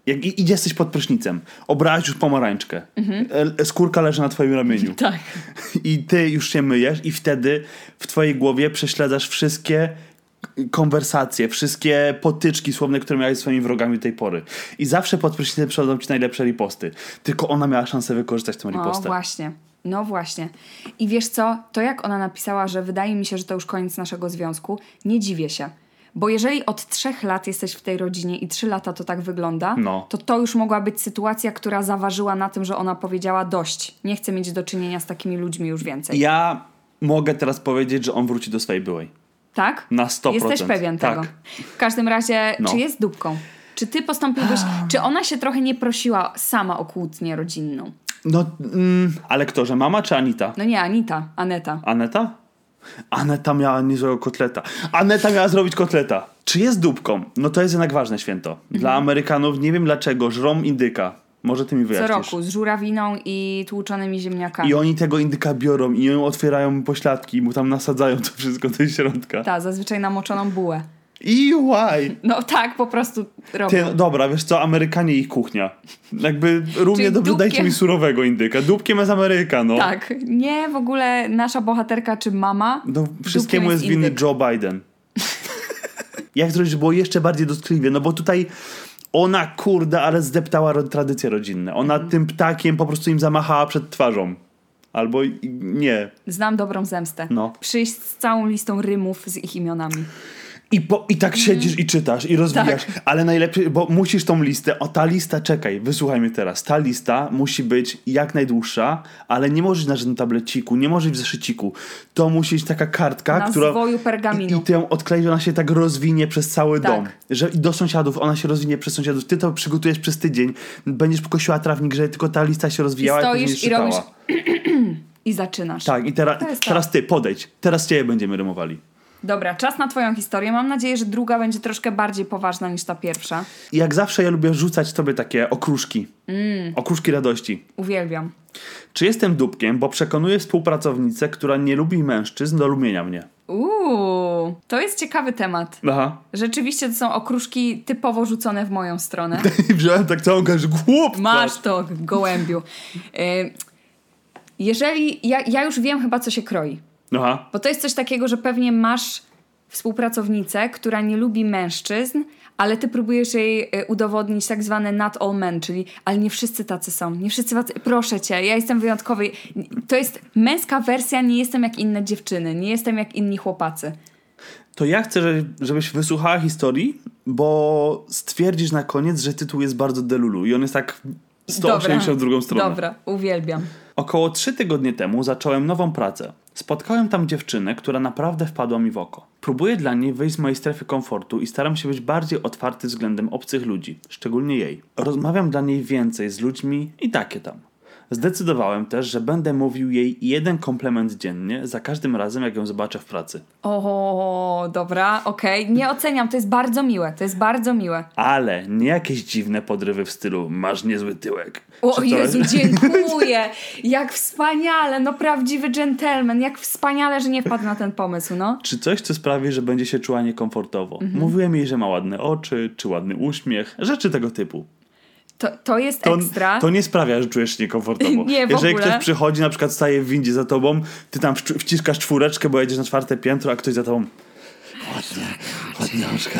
Jak i- idzie, jesteś pod prysznicem, obrałaś już pomarańczkę, mhm. e, skórka leży na twoim ramieniu. Tak. I ty już się myjesz i wtedy w twojej głowie prześledzasz wszystkie konwersacje, wszystkie potyczki słowne, które miałeś z swoimi wrogami do tej pory. I zawsze pod prysznicem przychodzą ci najlepsze riposty. Tylko ona miała szansę wykorzystać tę ripostę. No właśnie. No właśnie. I wiesz co? To jak ona napisała, że wydaje mi się, że to już koniec naszego związku, nie dziwię się. Bo jeżeli od trzech lat jesteś w tej rodzinie i trzy lata to tak wygląda, no. to to już mogła być sytuacja, która zaważyła na tym, że ona powiedziała dość. Nie chcę mieć do czynienia z takimi ludźmi już więcej. Ja mogę teraz powiedzieć, że on wróci do swojej byłej. Tak? Na sto procent. Jesteś pewien tak. tego. W każdym razie, no. czy jest dupką? Czy ty postąpiłbyś... czy ona się trochę nie prosiła sama o kłótnię rodzinną? No, mm, ale kto, że mama czy Anita? No nie, Anita. Aneta. Aneta? Aneta miała niezłego kotleta. Aneta miała zrobić kotleta. Czy jest dupką? No to jest jednak ważne święto. Dla mhm. Amerykanów nie wiem dlaczego żrą indyka. Może ty mi wyjaśnisz. Co roku, z żurawiną i tłuczonymi ziemniakami. I oni tego indyka biorą i ją otwierają pośladki i mu tam nasadzają to wszystko do środka. Tak, zazwyczaj namoczoną bułę. I why? No tak, po prostu robią. Ty, dobra, wiesz co, Amerykanie i ich kuchnia. Jakby równie Czyli dobrze dupkiem... dajcie mi surowego indyka. Dupkiem jest Ameryka, no. Tak, nie w ogóle nasza bohaterka czy mama. No, wszystkiemu jest, jest winny Joe Biden. Jak zrobić, żeby było jeszcze bardziej dotkliwie? No bo tutaj ona, kurde, ale zdeptała ro- tradycje rodzinne. Ona mm. tym ptakiem po prostu im zamachała przed twarzą. Albo nie. Znam dobrą zemstę. No. Przyjść z całą listą rymów z ich imionami. I, po, I tak siedzisz i czytasz i rozwijasz, tak. Ale najlepiej, bo musisz tą listę, o ta lista, czekaj, wysłuchaj mnie teraz, ta lista musi być jak najdłuższa, ale nie może być na żadnym tableciku, nie może być w zeszyciku, to musi być taka kartka, na która zwoju pergaminu. I, i ty ją odkleisz, ona się tak rozwinie przez cały tak. dom, że i do sąsiadów, ona się rozwinie przez sąsiadów, ty to przygotujesz przez tydzień, będziesz kosiła trawnik, że tylko ta lista się rozwijała. I stoisz i, i robisz i zaczynasz. Tak, i teraz, teraz ty, podejdź, teraz ciebie będziemy rymowali. Dobra, czas na twoją historię. Mam nadzieję, że druga będzie troszkę bardziej poważna niż ta pierwsza. I jak zawsze ja lubię rzucać tobie takie okruszki. Mm. Okruszki radości. Uwielbiam. Czy jestem dupkiem, bo przekonuję współpracownicę, która nie lubi mężczyzn, do lubienia mnie? Uuu, to jest ciekawy temat. Aha. Rzeczywiście to są okruszki typowo rzucone w moją stronę. Wziąłem tak całą każdy głupka. Masz to, gołębiu. Y- jeżeli... Ja, ja już wiem chyba, co się kroi. Aha. Bo to jest coś takiego, że pewnie masz współpracownicę, która nie lubi mężczyzn, ale ty próbujesz jej udowodnić tak zwane not all men, czyli ale nie wszyscy tacy są, nie wszyscy tacy, proszę cię, ja jestem wyjątkowy. To jest męska wersja, nie jestem jak inne dziewczyny, nie jestem jak inni chłopacy. To ja chcę, żebyś wysłuchała historii, bo stwierdzisz na koniec, że tytuł jest bardzo delulu i on jest tak sto osiemdziesiąt drugą stronę. Dobra, uwielbiam. Około trzy tygodnie temu zacząłem nową pracę. Spotkałem tam dziewczynę, która naprawdę wpadła mi w oko. Próbuję dla niej wyjść z mojej strefy komfortu i staram się być bardziej otwarty względem obcych ludzi, szczególnie jej. Rozmawiam dla niej więcej z ludźmi i takie tam. Zdecydowałem też, że będę mówił jej jeden komplement dziennie za każdym razem, jak ją zobaczę w pracy. O, dobra, okej. Okay. Nie oceniam, to jest bardzo miłe, to jest bardzo miłe. Ale nie jakieś dziwne podrywy w stylu masz niezły tyłek. O to... Jezu, dziękuję! Jak wspaniale, no prawdziwy dżentelmen, jak wspaniale, że nie wpadł na ten pomysł, no. Czy coś, co sprawi, że będzie się czuła niekomfortowo. Mhm. Mówiłem jej, że ma ładne oczy, czy ładny uśmiech, rzeczy tego typu. To, to jest to, ekstra. To nie sprawia, że czujesz się niekomfortowo. Nie, w Jeżeli ogóle. Ktoś przychodzi, na przykład staje w windzie za tobą, ty tam wciskasz czwóreczkę, bo jedziesz na czwarte piętro, a ktoś za tobą ładnie, ładnie oczka.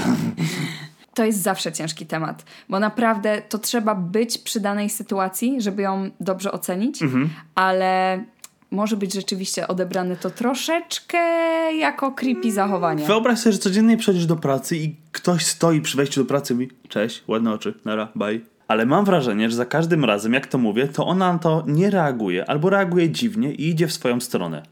To jest zawsze ciężki temat, bo naprawdę to trzeba być przy danej sytuacji, żeby ją dobrze ocenić, mhm. ale może być rzeczywiście odebrane to troszeczkę jako creepy zachowanie. Wyobraź sobie, że codziennie przychodzisz do pracy i ktoś stoi przy wejściu do pracy i mówi cześć, ładne oczy, nara, bye. Ale mam wrażenie, że za każdym razem, jak to mówię, to ona na to nie reaguje albo reaguje dziwnie i idzie w swoją stronę.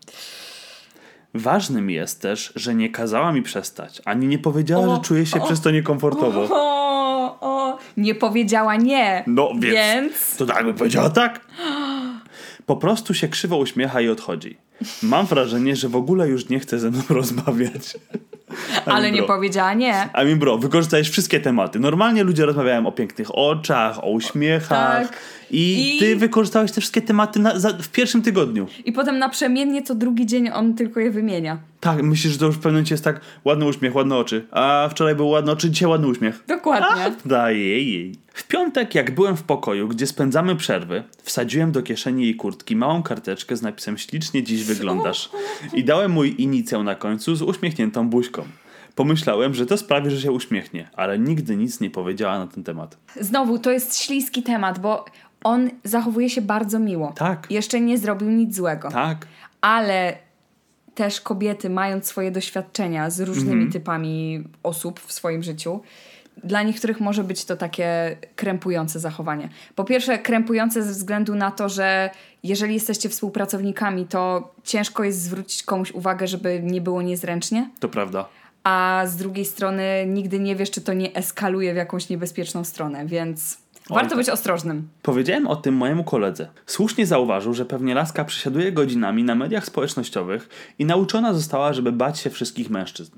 Ważnym jest też, że nie kazała mi przestać, ani nie powiedziała, o, że czuje się o, przez to niekomfortowo. O, o, nie powiedziała nie. No więc, więc... to tak by powiedziała tak. Po prostu się krzywo uśmiecha i odchodzi. Mam wrażenie, że w ogóle już nie chce ze mną rozmawiać. Ale nie powiedziała nie. A mi bro, wykorzystajesz wszystkie tematy. Normalnie ludzie rozmawiają o pięknych oczach, o uśmiechach. Tak. I, I ty wykorzystałeś te wszystkie tematy na, za, w pierwszym tygodniu. I potem naprzemiennie co drugi dzień on tylko je wymienia. Tak, myślisz, że to już w pewnym momencie jest tak ładny uśmiech, ładne oczy. A wczoraj był ładny oczy, dzisiaj ładny uśmiech. Dokładnie. A, daje jej. W piątek, jak byłem w pokoju, gdzie spędzamy przerwy, wsadziłem do kieszeni jej kurtki małą karteczkę z napisem ślicznie dziś wyglądasz i dałem mój inicjał na końcu z uśmiechniętą buźką. Pomyślałem, że to sprawi, że się uśmiechnie, ale nigdy nic nie powiedziała na ten temat. Znowu, to jest śliski temat, bo on zachowuje się bardzo miło. Tak. Jeszcze nie zrobił nic złego. Tak. Ale też kobiety, mając swoje doświadczenia z różnymi mm. typami osób w swoim życiu, dla niektórych może być to takie krępujące zachowanie. Po pierwsze, krępujące ze względu na to, że jeżeli jesteście współpracownikami, to ciężko jest zwrócić komuś uwagę, żeby nie było niezręcznie. To prawda. A z drugiej strony nigdy nie wiesz, czy to nie eskaluje w jakąś niebezpieczną stronę, więc Oj, warto tak. być ostrożnym. Powiedziałem o tym mojemu koledze. Słusznie zauważył, że pewnie laska przesiaduje godzinami na mediach społecznościowych i nauczona została, żeby bać się wszystkich mężczyzn.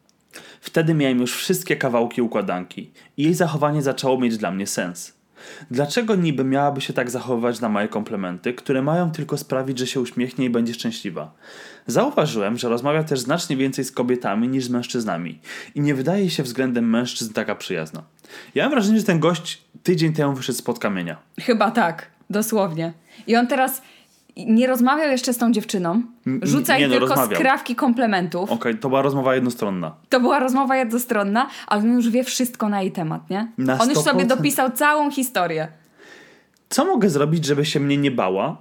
Wtedy miałem już wszystkie kawałki układanki i jej zachowanie zaczęło mieć dla mnie sens. Dlaczego niby miałaby się tak zachowywać na moje komplementy, które mają tylko sprawić, że się uśmiechnie i będzie szczęśliwa? Zauważyłem, że rozmawia też znacznie więcej z kobietami niż z mężczyznami i nie wydaje się względem mężczyzn taka przyjazna. Ja mam wrażenie, że ten gość tydzień temu wyszedł spod kamienia. Chyba tak, dosłownie. I on teraz nie rozmawiał jeszcze z tą dziewczyną, rzuca jej no, tylko rozmawiał. skrawki komplementów. Okej, okay, to była rozmowa jednostronna. To była rozmowa jednostronna, ale on już wie wszystko na jej temat, nie? Na on już sto procent. sobie dopisał całą historię. Co mogę zrobić, żeby się mnie nie bała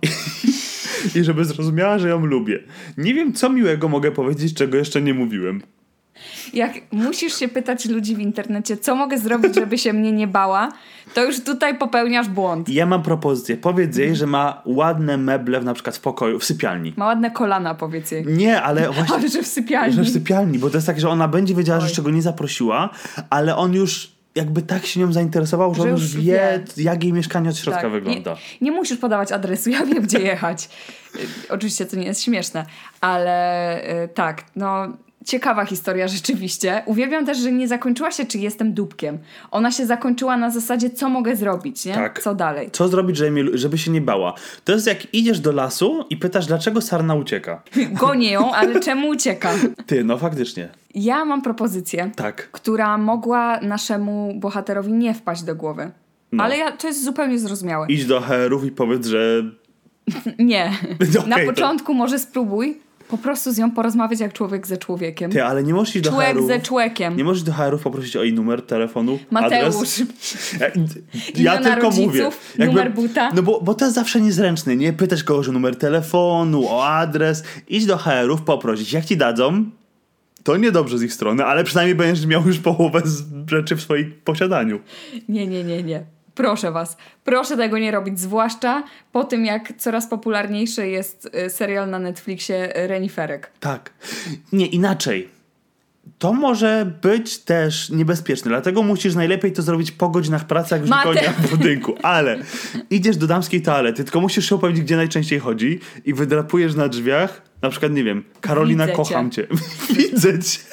i żeby zrozumiała, że ją lubię? Nie wiem, co miłego mogę powiedzieć, czego jeszcze nie mówiłem. Jak musisz się pytać ludzi w internecie, co mogę zrobić, żeby się mnie nie bała, to już tutaj popełniasz błąd. Ja mam propozycję. Powiedz jej, że ma ładne meble w, na przykład w pokoju, w sypialni. Ma ładne kolana, powiedz jej. Nie, ale właśnie... Ale że w sypialni. Że w sypialni, bo to jest tak, że ona będzie wiedziała, Oj. że czego nie zaprosiła, ale on już jakby tak się nią zainteresował, że, że on już wie, wie, jak jej mieszkanie od środka tak. wygląda. Nie, nie musisz podawać adresu, ja wiem, gdzie jechać. Oczywiście to nie jest śmieszne, ale y, tak, no... Ciekawa historia rzeczywiście. Uwielbiam też, że nie zakończyła się, czy jestem dupkiem. Ona się zakończyła na zasadzie, co mogę zrobić, nie? Tak. Co dalej? Co zrobić, żeby, żeby się nie bała? To jest jak idziesz do lasu i pytasz, dlaczego sarna ucieka. Gonię ją, ale czemu ucieka? Ty, no faktycznie. Ja mam propozycję, tak. która mogła naszemu bohaterowi nie wpaść do głowy. No. Ale ja, to jest zupełnie zrozumiałe. Idź do H R ów i powiedz, że... nie. okay, na początku to... może spróbuj po prostu z nią porozmawiać jak człowiek ze człowiekiem. Ty, ale nie możesz iść do Człowiek H R ów. ze człowiekiem. Nie możesz do H R ów poprosić o jej numer telefonu, Mateusz. adres. Ja, ja tylko rodziców, mówię. Jakby, numer buta. No bo, bo to jest zawsze niezręczne, nie? Pytasz kogoś o numer telefonu, o adres. Idź do H R ów poprosić. Jak ci dadzą, to niedobrze z ich strony, ale przynajmniej będziesz miał już połowę z rzeczy w swoim posiadaniu. Nie, nie, nie, nie. Proszę was, proszę tego nie robić, zwłaszcza po tym, jak coraz popularniejszy jest serial na Netflixie Reniferek. Tak. Nie, inaczej. To może być też niebezpieczne, dlatego musisz najlepiej to zrobić po godzinach pracy, jak już nikogo nie ma w budynku. Ale idziesz do damskiej toalety, tylko musisz się upewnić, gdzie najczęściej chodzi i wydrapujesz na drzwiach, na przykład, nie wiem, Karolina, Widzę kocham cię. cię. Widzę cię.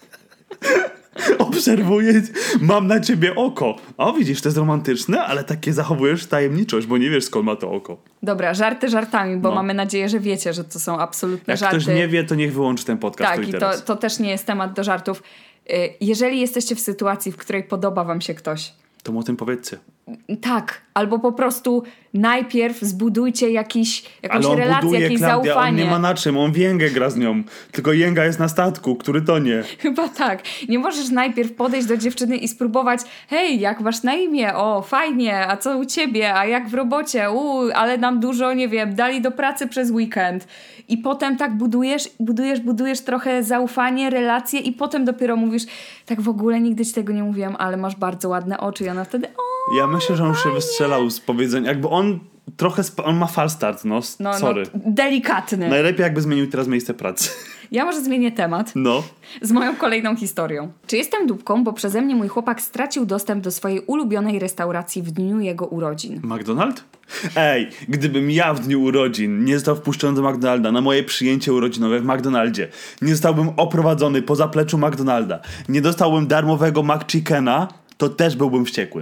Obserwuję, mam na ciebie oko. O, widzisz, to jest romantyczne, ale takie zachowujesz tajemniczość, bo nie wiesz, skąd ma to oko. Dobra, żarty żartami, bo no. mamy nadzieję, że wiecie, że to są absolutne Jak żarty. Jak ktoś nie wie, to niech wyłączy ten podcast. Tak, i to, to też nie jest temat do żartów. Jeżeli jesteście w sytuacji, w której podoba wam się ktoś, to mu o tym powiedzcie. Tak, albo po prostu najpierw zbudujcie jakiś, jakąś Ale on relację, buduje, jakieś Klaudia, zaufanie. On nie ma na czym, on w Jęgę gra z nią. Tylko Jęga jest na statku, który tonie. Chyba tak. Nie możesz najpierw podejść do dziewczyny i spróbować, hej, jak masz na imię? O, fajnie, a co u ciebie? A jak w robocie? U, ale nam dużo, nie wiem, dali do pracy przez weekend. I potem tak budujesz, budujesz, budujesz trochę zaufanie, relacje i potem dopiero mówisz, tak w ogóle nigdy ci tego nie mówiłam, ale masz bardzo ładne oczy. I ona wtedy, o, Ja myślę, że on się wystrzelał z powiedzenia. Jakby on trochę, sp- on ma fal start, no, no sorry. No, delikatny. Najlepiej jakby zmienił teraz miejsce pracy. Ja może zmienię temat. No. Z moją kolejną historią. Czy jestem dupką, bo przeze mnie mój chłopak stracił dostęp do swojej ulubionej restauracji w dniu jego urodzin? McDonald? Ej, gdybym ja w dniu urodzin nie został wpuszczony do McDonalda na moje przyjęcie urodzinowe w McDonaldzie, nie zostałbym oprowadzony po zapleczu McDonalda, nie dostałbym darmowego McChickena, to też byłbym wściekły.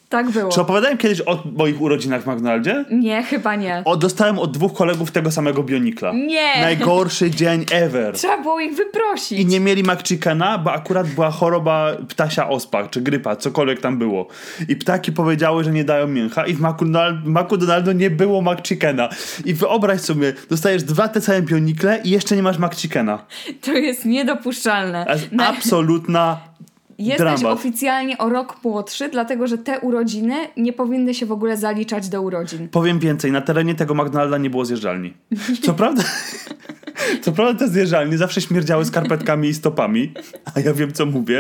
Tak było. Czy opowiadałem kiedyś o moich urodzinach w McDonaldzie? Nie, chyba nie. O, dostałem od dwóch kolegów tego samego Bionikla. Nie! Najgorszy dzień ever. Trzeba było ich wyprosić. I nie mieli McChickena, bo akurat była choroba ptasia ospa, czy grypa, cokolwiek tam było. I ptaki powiedziały, że nie dają mięcha i w McDonaldu nie było McChickena. I wyobraź sobie, dostajesz dwa te same Bionikle i jeszcze nie masz McChickena. To jest niedopuszczalne. To jest Na... absolutna Jesteś dramat. oficjalnie o rok młodszy, dlatego że te urodziny nie powinny się w ogóle zaliczać do urodzin. Powiem więcej, na terenie tego McDonalda nie było zjeżdżalni. Co prawda... Co prawda te zjeżdżalnie zawsze śmierdziały skarpetkami i stopami, a ja wiem, co mówię.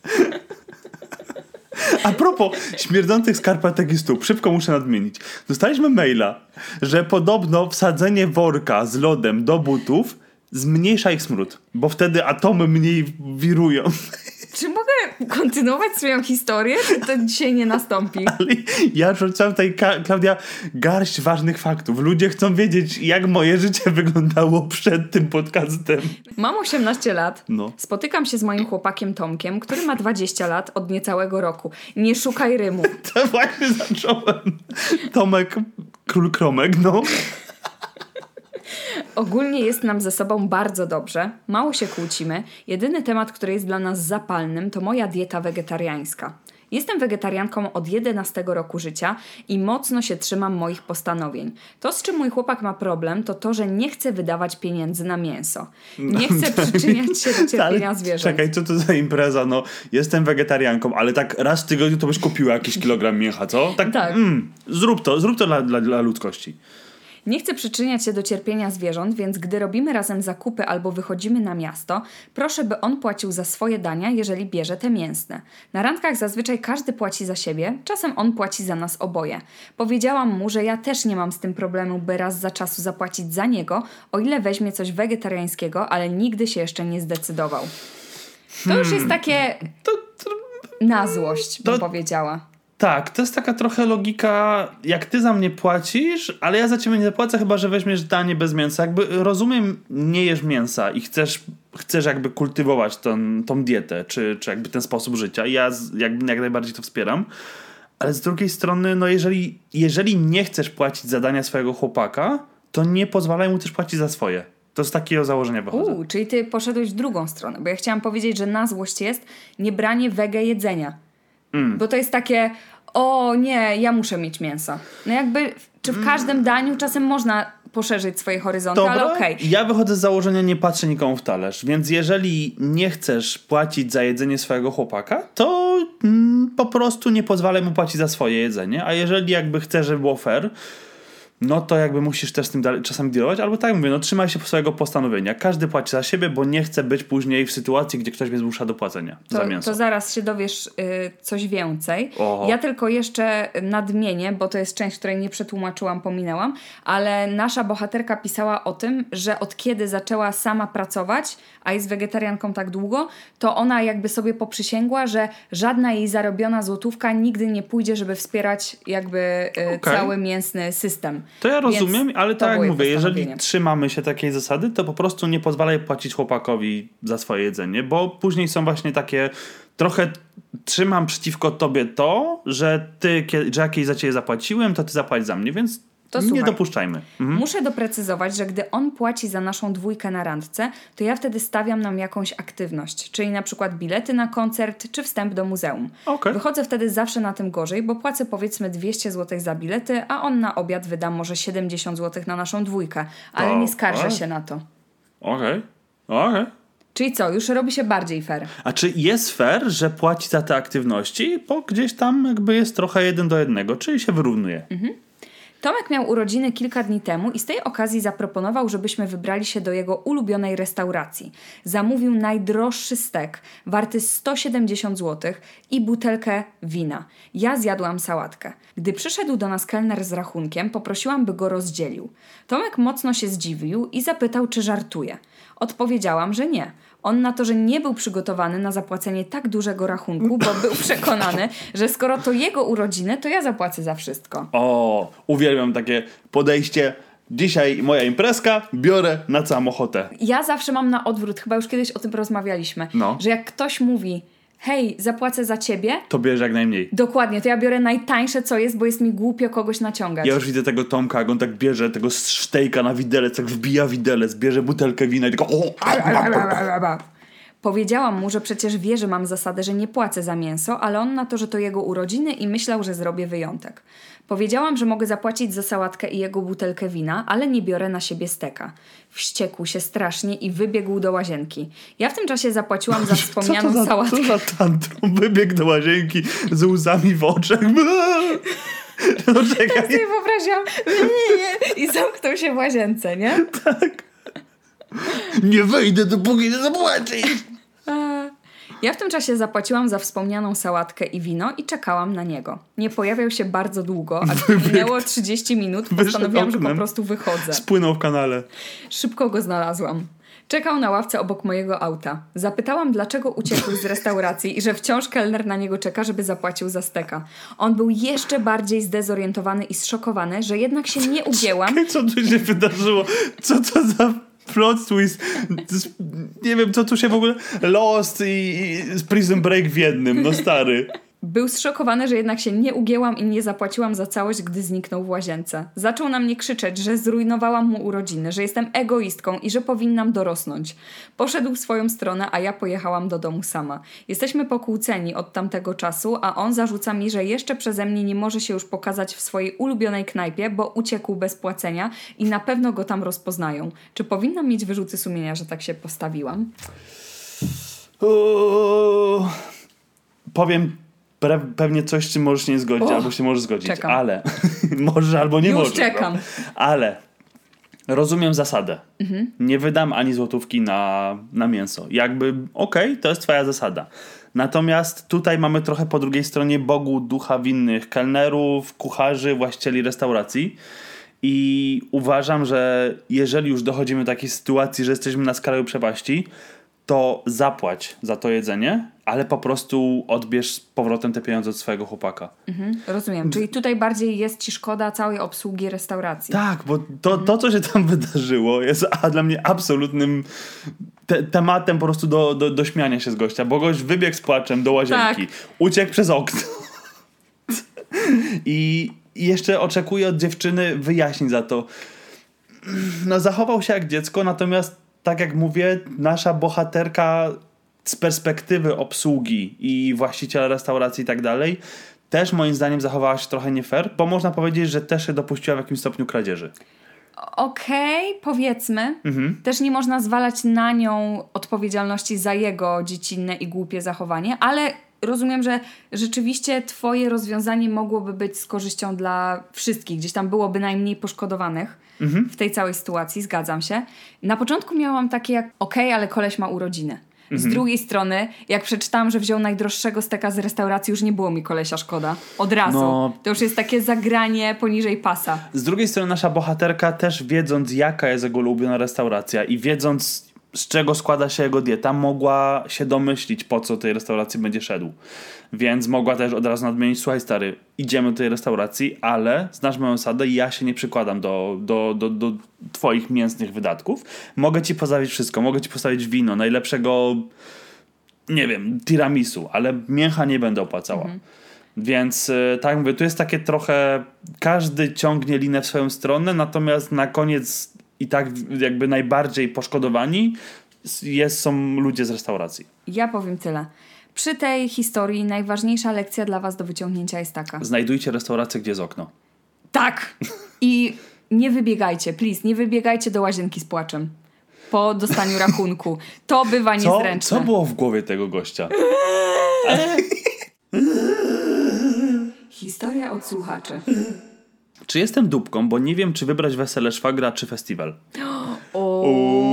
A propos śmierdzących skarpetek i stóp, szybko muszę nadmienić. Dostaliśmy maila, że podobno wsadzenie worka z lodem do butów zmniejsza ich smród, bo wtedy atomy mniej wirują. Czy mogę kontynuować swoją historię, czy to dzisiaj nie nastąpi? Ale ja rzucam tutaj, Ka- Klaudia, garść ważnych faktów. Ludzie chcą wiedzieć, jak moje życie wyglądało przed tym podcastem. Mam osiemnaście lat. No. Spotykam się z moim chłopakiem Tomkiem, który ma dwadzieścia lat od niecałego roku. Nie szukaj rymu. To właśnie zacząłem. Tomek, król Kromek, no. Ogólnie jest nam ze sobą bardzo dobrze, mało się kłócimy. Jedyny temat, który jest dla nas zapalnym, to moja dieta wegetariańska. Jestem wegetarianką od jedenastego roku życia i mocno się trzymam moich postanowień. To, z czym mój chłopak ma problem, to to, że nie chce wydawać pieniędzy na mięso. Nie chce przyczyniać się do cierpienia zwierząt. Czekaj, co to za impreza? No, jestem wegetarianką, ale tak raz w tygodniu to byś kupiła jakiś kilogram mięcha, co? Tak, Tak. Mm, zrób to, zrób to dla, dla, dla ludzkości. Nie chcę przyczyniać się do cierpienia zwierząt, więc gdy robimy razem zakupy albo wychodzimy na miasto, proszę, by on płacił za swoje dania, jeżeli bierze te mięsne. Na randkach zazwyczaj każdy płaci za siebie, czasem on płaci za nas oboje. Powiedziałam mu, że ja też nie mam z tym problemu, by raz za czasu zapłacić za niego, o ile weźmie coś wegetariańskiego, ale nigdy się jeszcze nie zdecydował. To hmm. już jest takie to, to, na złość, bym to... powiedziała. Tak, to jest taka trochę logika, jak ty za mnie płacisz, ale ja za ciebie nie zapłacę, chyba że weźmiesz danie bez mięsa. Jakby rozumiem, nie jesz mięsa i chcesz, chcesz jakby kultywować tą, tą dietę, czy, czy jakby ten sposób życia. Ja jakby jak najbardziej to wspieram. Ale z drugiej strony, no jeżeli, jeżeli nie chcesz płacić za dania swojego chłopaka, to nie pozwalaj mu też płacić za swoje. To z takiego założenia wychodzę. Uuu, czyli ty poszedłeś w drugą stronę, bo ja chciałam powiedzieć, że na złość jest niebranie wege jedzenia. Mm. Bo to jest takie, o nie, ja muszę mieć mięsa. No jakby, czy w każdym daniu czasem można poszerzyć swoje horyzonty, Dobra, ale okej. Okay. Ja wychodzę z założenia, nie patrzę nikomu w talerz, więc jeżeli nie chcesz płacić za jedzenie swojego chłopaka, to mm, po prostu nie pozwalaj mu płacić za swoje jedzenie, a jeżeli jakby chcesz, żeby było fair, no to jakby musisz też z tym dalej, czasami dealować, albo tak mówię, no trzymaj się swojego postanowienia. Każdy płaci za siebie, bo nie chce być później w sytuacji, gdzie ktoś mnie zmusza do płacenia to, za mięso. To zaraz się dowiesz y, coś więcej. Oho. Ja tylko jeszcze nadmienię, bo to jest część, której nie przetłumaczyłam, pominęłam, ale nasza bohaterka pisała o tym, że od kiedy zaczęła sama pracować, a jest wegetarianką tak długo, to ona jakby sobie poprzysięgła, że żadna jej zarobiona złotówka nigdy nie pójdzie, żeby wspierać jakby y, okay. cały mięsny system. To ja rozumiem, ale tak jak mówię, jeżeli trzymamy się takiej zasady, to po prostu nie pozwalaj płacić chłopakowi za swoje jedzenie, bo później są właśnie takie trochę trzymam przeciwko tobie to, że ty, że jak jej za ciebie zapłaciłem, to ty zapłać za mnie, więc to nie słuchaj, dopuszczajmy. Mhm. Muszę doprecyzować, że gdy on płaci za naszą dwójkę na randce, to ja wtedy stawiam nam jakąś aktywność, czyli na przykład bilety na koncert, czy wstęp do muzeum. Okay. Wychodzę wtedy zawsze na tym gorzej, bo płacę powiedzmy dwieście złotych za bilety, a on na obiad wyda może siedemdziesiąt złotych na naszą dwójkę, ale to, nie skarżę ale... się na to. Okej, okay. okej. Okay. Czyli co, już robi się bardziej fair. A czy jest fair, że płaci za te aktywności, bo gdzieś tam jakby jest trochę jeden do jednego, czyli się wyrównuje? Mhm. Tomek miał urodziny kilka dni temu i z tej okazji zaproponował, żebyśmy wybrali się do jego ulubionej restauracji. Zamówił najdroższy stek, warty sto siedemdziesiąt złotych i butelkę wina. Ja zjadłam sałatkę. Gdy przyszedł do nas kelner z rachunkiem, poprosiłam, by go rozdzielił. Tomek mocno się zdziwił i zapytał, czy żartuje. Odpowiedziałam, że nie. On na to, że nie był przygotowany na zapłacenie tak dużego rachunku, bo był przekonany, że skoro to jego urodziny, to ja zapłacę za wszystko. O, uwielbiam takie podejście. Dzisiaj moja imprezka, biorę na całą ochotę. Ja zawsze mam na odwrót, chyba już kiedyś o tym rozmawialiśmy, no. że jak ktoś mówi, hej, zapłacę za ciebie, to bierze jak najmniej. Dokładnie, to ja biorę najtańsze co jest, bo jest mi głupio kogoś naciągać. Ja już widzę tego Tomka, jak on tak bierze tego sztejka na widelec, tak wbija widelec, bierze butelkę wina i tylko... Powiedziałam mu, że przecież wie, że mam zasadę, że nie płacę za mięso, ale on na to, że to jego urodziny i myślał, że zrobię wyjątek. Powiedziałam, że mogę zapłacić za sałatkę i jego butelkę wina, ale nie biorę na siebie steka. Wściekł się strasznie i wybiegł do łazienki. Ja w tym czasie zapłaciłam za wspomnianą co to za, sałatkę. Co za tantrum? Wybiegł do łazienki z łzami w oczach. No czekaj. Ja sobie wyobraziłam i zamknął się w łazience, nie? Tak. Nie wejdę, dopóki nie zapłacisz. Ja w tym czasie zapłaciłam za wspomnianą sałatkę i wino i czekałam na niego. Nie pojawiał się bardzo długo, a gdy minęło trzydzieści minut, postanowiłam, że po prostu wychodzę. Spłynął w kanale. Szybko go znalazłam. Czekał na ławce obok mojego auta. Zapytałam, dlaczego uciekł z restauracji i że wciąż kelner na niego czeka, żeby zapłacił za steka. On był jeszcze bardziej zdezorientowany i zszokowany, że jednak się nie ugięłam. Co tu się wydarzyło? Co to za plot twist? Nie wiem, co tu się w ogóle... Lost i, i Prison Break w jednym, no stary. Był zszokowany, że jednak się nie ugięłam i nie zapłaciłam za całość, gdy zniknął w łazience. Zaczął na mnie krzyczeć, że zrujnowałam mu urodziny, że jestem egoistką i że powinnam dorosnąć. Poszedł w swoją stronę, a ja pojechałam do domu sama. Jesteśmy pokłóceni od tamtego czasu, a on zarzuca mi, że jeszcze przeze mnie nie może się już pokazać w swojej ulubionej knajpie, bo uciekł bez płacenia i na pewno go tam rozpoznają. Czy powinnam mieć wyrzuty sumienia, że tak się postawiłam? Uuu, powiem Pre- pewnie coś, z czym możesz się nie zgodzić, oh, albo się możesz zgodzić, czekam. ale możesz albo nie Już możesz. czekam. No. Ale rozumiem zasadę. Mhm. Nie wydam ani złotówki na, na mięso. Jakby okej, okay, to jest twoja zasada. Natomiast tutaj mamy trochę po drugiej stronie Bogu ducha winnych kelnerów, kucharzy, właścicieli restauracji. I uważam, że jeżeli już dochodzimy do takiej sytuacji, że jesteśmy na skraju przepaści, to zapłać za to jedzenie, ale po prostu odbierz z powrotem te pieniądze od swojego chłopaka. Mhm, rozumiem. Czyli tutaj bardziej jest ci szkoda całej obsługi restauracji. Tak, bo to, mhm. to co się tam wydarzyło, jest a, dla mnie absolutnym te, tematem po prostu do, do, do śmiania się z gościa, bo gość wybiegł z płaczem do łazienki, tak. Uciekł przez okno i jeszcze oczekuje od dziewczyny wyjaśnień za to. No zachował się jak dziecko, natomiast tak jak mówię, nasza bohaterka z perspektywy obsługi i właściciela restauracji i tak dalej też moim zdaniem zachowała się trochę nie fair, bo można powiedzieć, że też się dopuściła w jakimś stopniu kradzieży. Okej, okay, powiedzmy. Mhm. Też nie można zwalać na nią odpowiedzialności za jego dziecinne i głupie zachowanie, ale rozumiem, że rzeczywiście twoje rozwiązanie mogłoby być z korzyścią dla wszystkich. Gdzieś tam byłoby najmniej poszkodowanych mhm. w tej całej sytuacji, zgadzam się. Na początku miałam takie jak, okej, okay, ale koleś ma urodziny. Z mhm. drugiej strony, jak przeczytałam, że wziął najdroższego steka z restauracji, już nie było mi kolesia szkoda. Od razu. No, to już jest takie zagranie poniżej pasa. Z drugiej strony nasza bohaterka też wiedząc, jaka jest jego ulubiona restauracja i wiedząc, z czego składa się jego dieta, mogła się domyślić, po co tej restauracji będzie szedł. Więc mogła też od razu nadmienić, słuchaj stary, idziemy do tej restauracji, ale znasz moją zasadę i ja się nie przykładam do, do, do, do twoich mięsnych wydatków. Mogę ci postawić wszystko, mogę ci postawić wino, najlepszego, nie wiem, tiramisu, ale mięcha nie będę opłacała. Mhm. Więc tak mówię, tu jest takie trochę, każdy ciągnie linę w swoją stronę, natomiast na koniec i tak jakby najbardziej poszkodowani jest, są ludzie z restauracji. Ja powiem tyle. Przy tej historii najważniejsza lekcja dla was do wyciągnięcia jest taka. Znajdujcie restaurację, gdzie jest okno. Tak! I nie wybiegajcie, please, nie wybiegajcie do łazienki z płaczem po dostaniu rachunku. To bywa co, niezręczne. Co było w głowie tego gościa? Historia od słuchaczy. Czy jestem dupką, bo nie wiem, czy wybrać wesele szwagra, czy festiwal? O.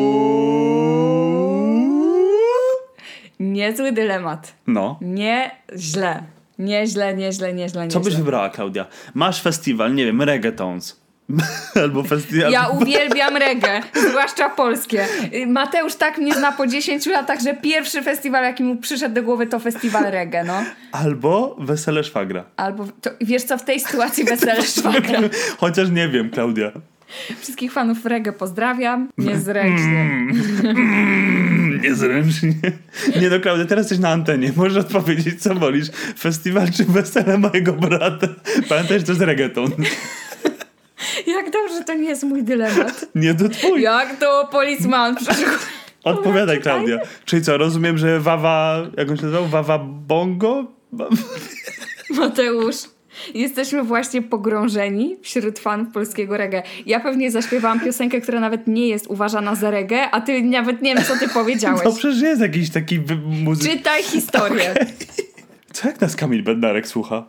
Niezły dylemat. No. Nie źle. Nieźle, nieźle, nieźle, nieźle. Co byś wybrała, Klaudia? Masz festiwal, nie wiem, reggaetons. Albo festiwal. Ja uwielbiam reggae, zwłaszcza polskie. Mateusz tak mnie zna po dziesięciu latach, że pierwszy festiwal, jaki mu przyszedł do głowy, to festiwal reggae, no. Albo wesele szwagra. Albo, to, wiesz co, w tej sytuacji wesele szwagra. Chociaż nie wiem, Klaudia. Wszystkich fanów reggae pozdrawiam. Niezręcznie. Mm, mm, niezręcznie. Nie no, Klaudia, teraz jesteś na antenie. Możesz odpowiedzieć, co wolisz. Festiwal czy wesele mojego brata? Pamiętaj, że to jest reggaeton. Jak dobrze, to nie jest mój dylemat. Nie to twój. Jak to policeman przeszedł. Odpowiadaj, Klaudia. Czyli co, rozumiem, że Wawa... Jak on się nazywał? Wawa Bongo? Mateusz, jesteśmy właśnie pogrążeni wśród fanów polskiego reggae. Ja pewnie zaśpiewałam piosenkę, która nawet nie jest uważana za reggae, a ty nawet nie wiem, co ty powiedziałeś. To przecież jest jakiś taki muzyk... Czytaj historię. Okay. Co jak nas Kamil Bednarek słucha?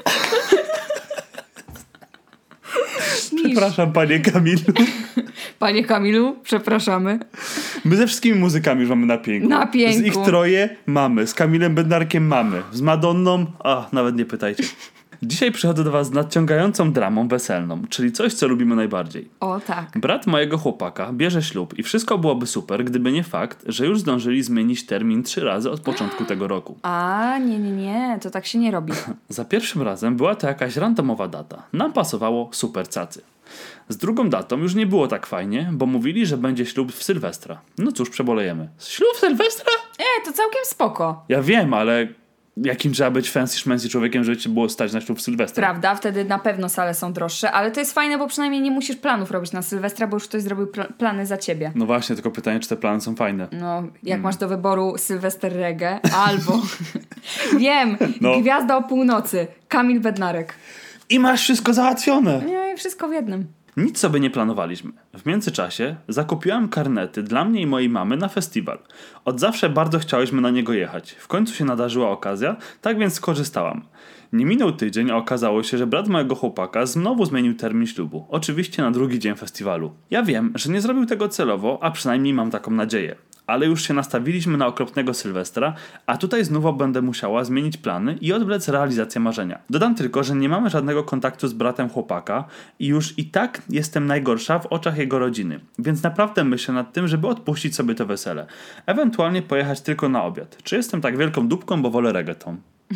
Przepraszam, panie Kamilu. Panie Kamilu, przepraszamy. My ze wszystkimi muzykami już mamy na pięku. Na pięku. Z ich troje mamy. Z Kamilem Bednarkiem mamy. Z Madonną... A, nawet nie pytajcie. Dzisiaj przychodzę do was z nadciągającą dramą weselną, czyli coś, co lubimy najbardziej. O tak. Brat mojego chłopaka bierze ślub i wszystko byłoby super, gdyby nie fakt, że już zdążyli zmienić termin trzy razy od początku tego roku. A, nie, nie, nie, to tak się nie robi. Za pierwszym razem była to jakaś randomowa data. Nam pasowało super cacy. Z drugą datą już nie było tak fajnie, bo mówili, że będzie ślub w Sylwestra. No cóż, przebolejemy. Ślub w Sylwestra? E, to całkiem spoko. Ja wiem, ale jakim trzeba być fancy szmancy człowiekiem, żeby ci było stać na ślub w Sylwestra? Prawda, wtedy na pewno sale są droższe, ale to jest fajne, bo przynajmniej nie musisz planów robić na Sylwestra, bo już ktoś zrobił pl- plany za ciebie. No właśnie, tylko pytanie, czy te plany są fajne. No, jak mm. masz do wyboru Sylwester Reggae albo wiem, no. Gwiazda o północy, Kamil Bednarek. I masz wszystko załatwione. Nie, wszystko w jednym. Nic sobie nie planowaliśmy. W międzyczasie zakupiłam karnety dla mnie i mojej mamy na festiwal. Od zawsze bardzo chciałyśmy na niego jechać. W końcu się nadarzyła okazja, tak więc skorzystałam. Nie minął tydzień, a okazało się, że brat mojego chłopaka znowu zmienił termin ślubu. Oczywiście na drugi dzień festiwalu. Ja wiem, że nie zrobił tego celowo, a przynajmniej mam taką nadzieję. Ale już się nastawiliśmy na okropnego Sylwestra, a tutaj znowu będę musiała zmienić plany i odwlec realizację marzenia. Dodam tylko, że nie mamy żadnego kontaktu z bratem chłopaka i już i tak jestem najgorsza w oczach jego rodziny, więc naprawdę myślę nad tym, żeby odpuścić sobie to wesele. Ewentualnie pojechać tylko na obiad. Czy jestem tak wielką dupką, bo wolę reggaeton?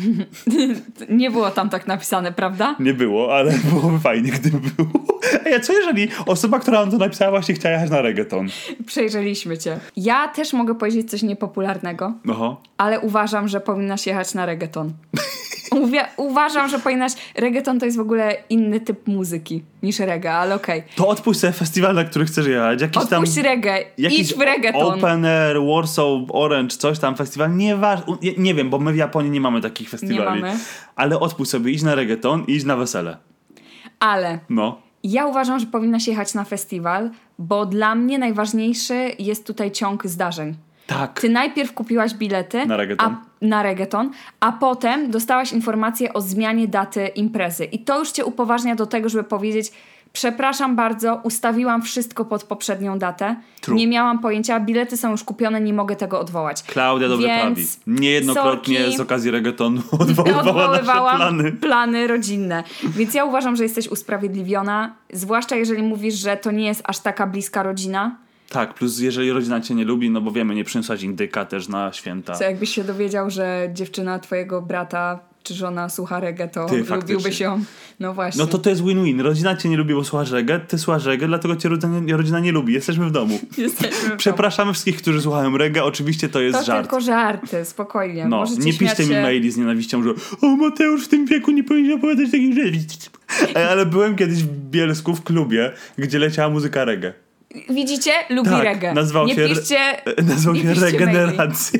Nie było tam tak napisane, prawda? Nie było, ale byłoby fajnie, gdyby było. Ej, a co jeżeli osoba, która nam to napisała, właśnie chciała jechać na reggaeton? Przejrzeliśmy cię. Ja też mogę powiedzieć coś niepopularnego, Oho. ale uważam, że powinnaś jechać na reggaeton. Uwia- uważam, że powinnaś... Reggaeton to jest w ogóle inny typ muzyki niż reggae, ale okej. Okay. To odpuść sobie festiwal, na który chcesz jechać. Jakiś odpuść tam, reggae, idź w reggaeton. Open Air, Warsaw, Orange, coś tam, festiwal. Nie, waż... nie, nie wiem, bo my w Japonii nie mamy takich festiwali. Nie mamy. Ale odpuść sobie, idź na reggaeton i idź na wesele. Ale... No. Ja uważam, że powinnaś jechać na festiwal, bo dla mnie najważniejszy jest tutaj ciąg zdarzeń. Tak. Ty najpierw kupiłaś bilety na reggaeton. A, na reggaeton, a potem dostałaś informację o zmianie daty imprezy. I to już cię upoważnia do tego, żeby powiedzieć: przepraszam bardzo, ustawiłam wszystko pod poprzednią datę. True. Nie miałam pojęcia, bilety są już kupione, nie mogę tego odwołać. Klaudia dobrze Więc prawi. Niejednokrotnie sorki, z okazji reggaetonu odwoływała odwoływałam nasze plany. plany rodzinne. Więc ja uważam, że jesteś usprawiedliwiona, zwłaszcza jeżeli mówisz, że to nie jest aż taka bliska rodzina. Tak, plus jeżeli rodzina cię nie lubi, no bo wiemy, nie przyniosłaś indyka też na święta. Co jakbyś się dowiedział, że dziewczyna twojego brata czy żona słucha reggae, to Ty, lubiłbyś ją. No właśnie. No to to jest win-win. Rodzina cię nie lubi, bo słuchasz reggae, ty słuchasz reggae, dlatego cię rodzina, rodzina nie lubi. Jesteśmy w domu. Jesteśmy w Przepraszamy domu. Wszystkich, którzy słuchają reggae. Oczywiście to jest to żart. To tylko żarty, spokojnie. No, Możecie nie piszcie się... mi maili z nienawiścią, że o, Mateusz w tym wieku nie powinien opowiadać takich rzeczy. Ale byłem kiedyś w Bielsku w klubie, gdzie leciała muzyka reggae. Widzicie? Lubi tak, reggae. Nazwał nie się, piszcie, nazwał nie się piszcie Regeneracja.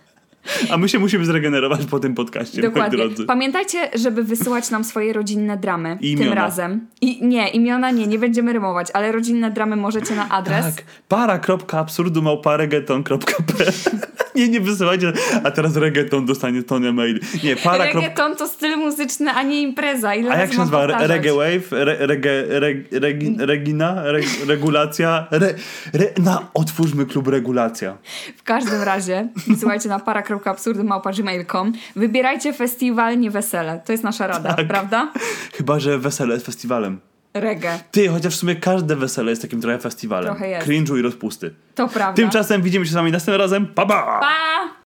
A my się musimy zregenerować po tym podcaście, dokładnie. moi drodzy. Pamiętajcie, żeby wysyłać nam swoje rodzinne dramy I tym imiona. razem. I nie, imiona nie, nie będziemy rymować, ale rodzinne dramy możecie na adres. Tak, para kropka absurdu małpa reggaeton kropka p l. Nie, nie wysyłajcie. A teraz reggaeton dostanie tonę maili. Nie, para reggaeton to styl muzyczny, a nie impreza. Ile a jak się nazywa? powtarzać? Reggae wave? Re, reggae, reg, regi, regina? Re, regulacja? Re, re, na, otwórzmy klub regulacja. W każdym razie wysyłajcie na para kropka absurdu małpa gmail kropka com. Wybierajcie festiwal, nie wesele. To jest nasza rada, tak. prawda? Chyba że wesele jest festiwalem. Reggae. Ty, chociaż w sumie każde wesele jest takim trochę festiwalem. Trochę jest. Cringe'u i rozpusty. To prawda. Tymczasem widzimy się z wami następnym razem. Pa, pa! Pa!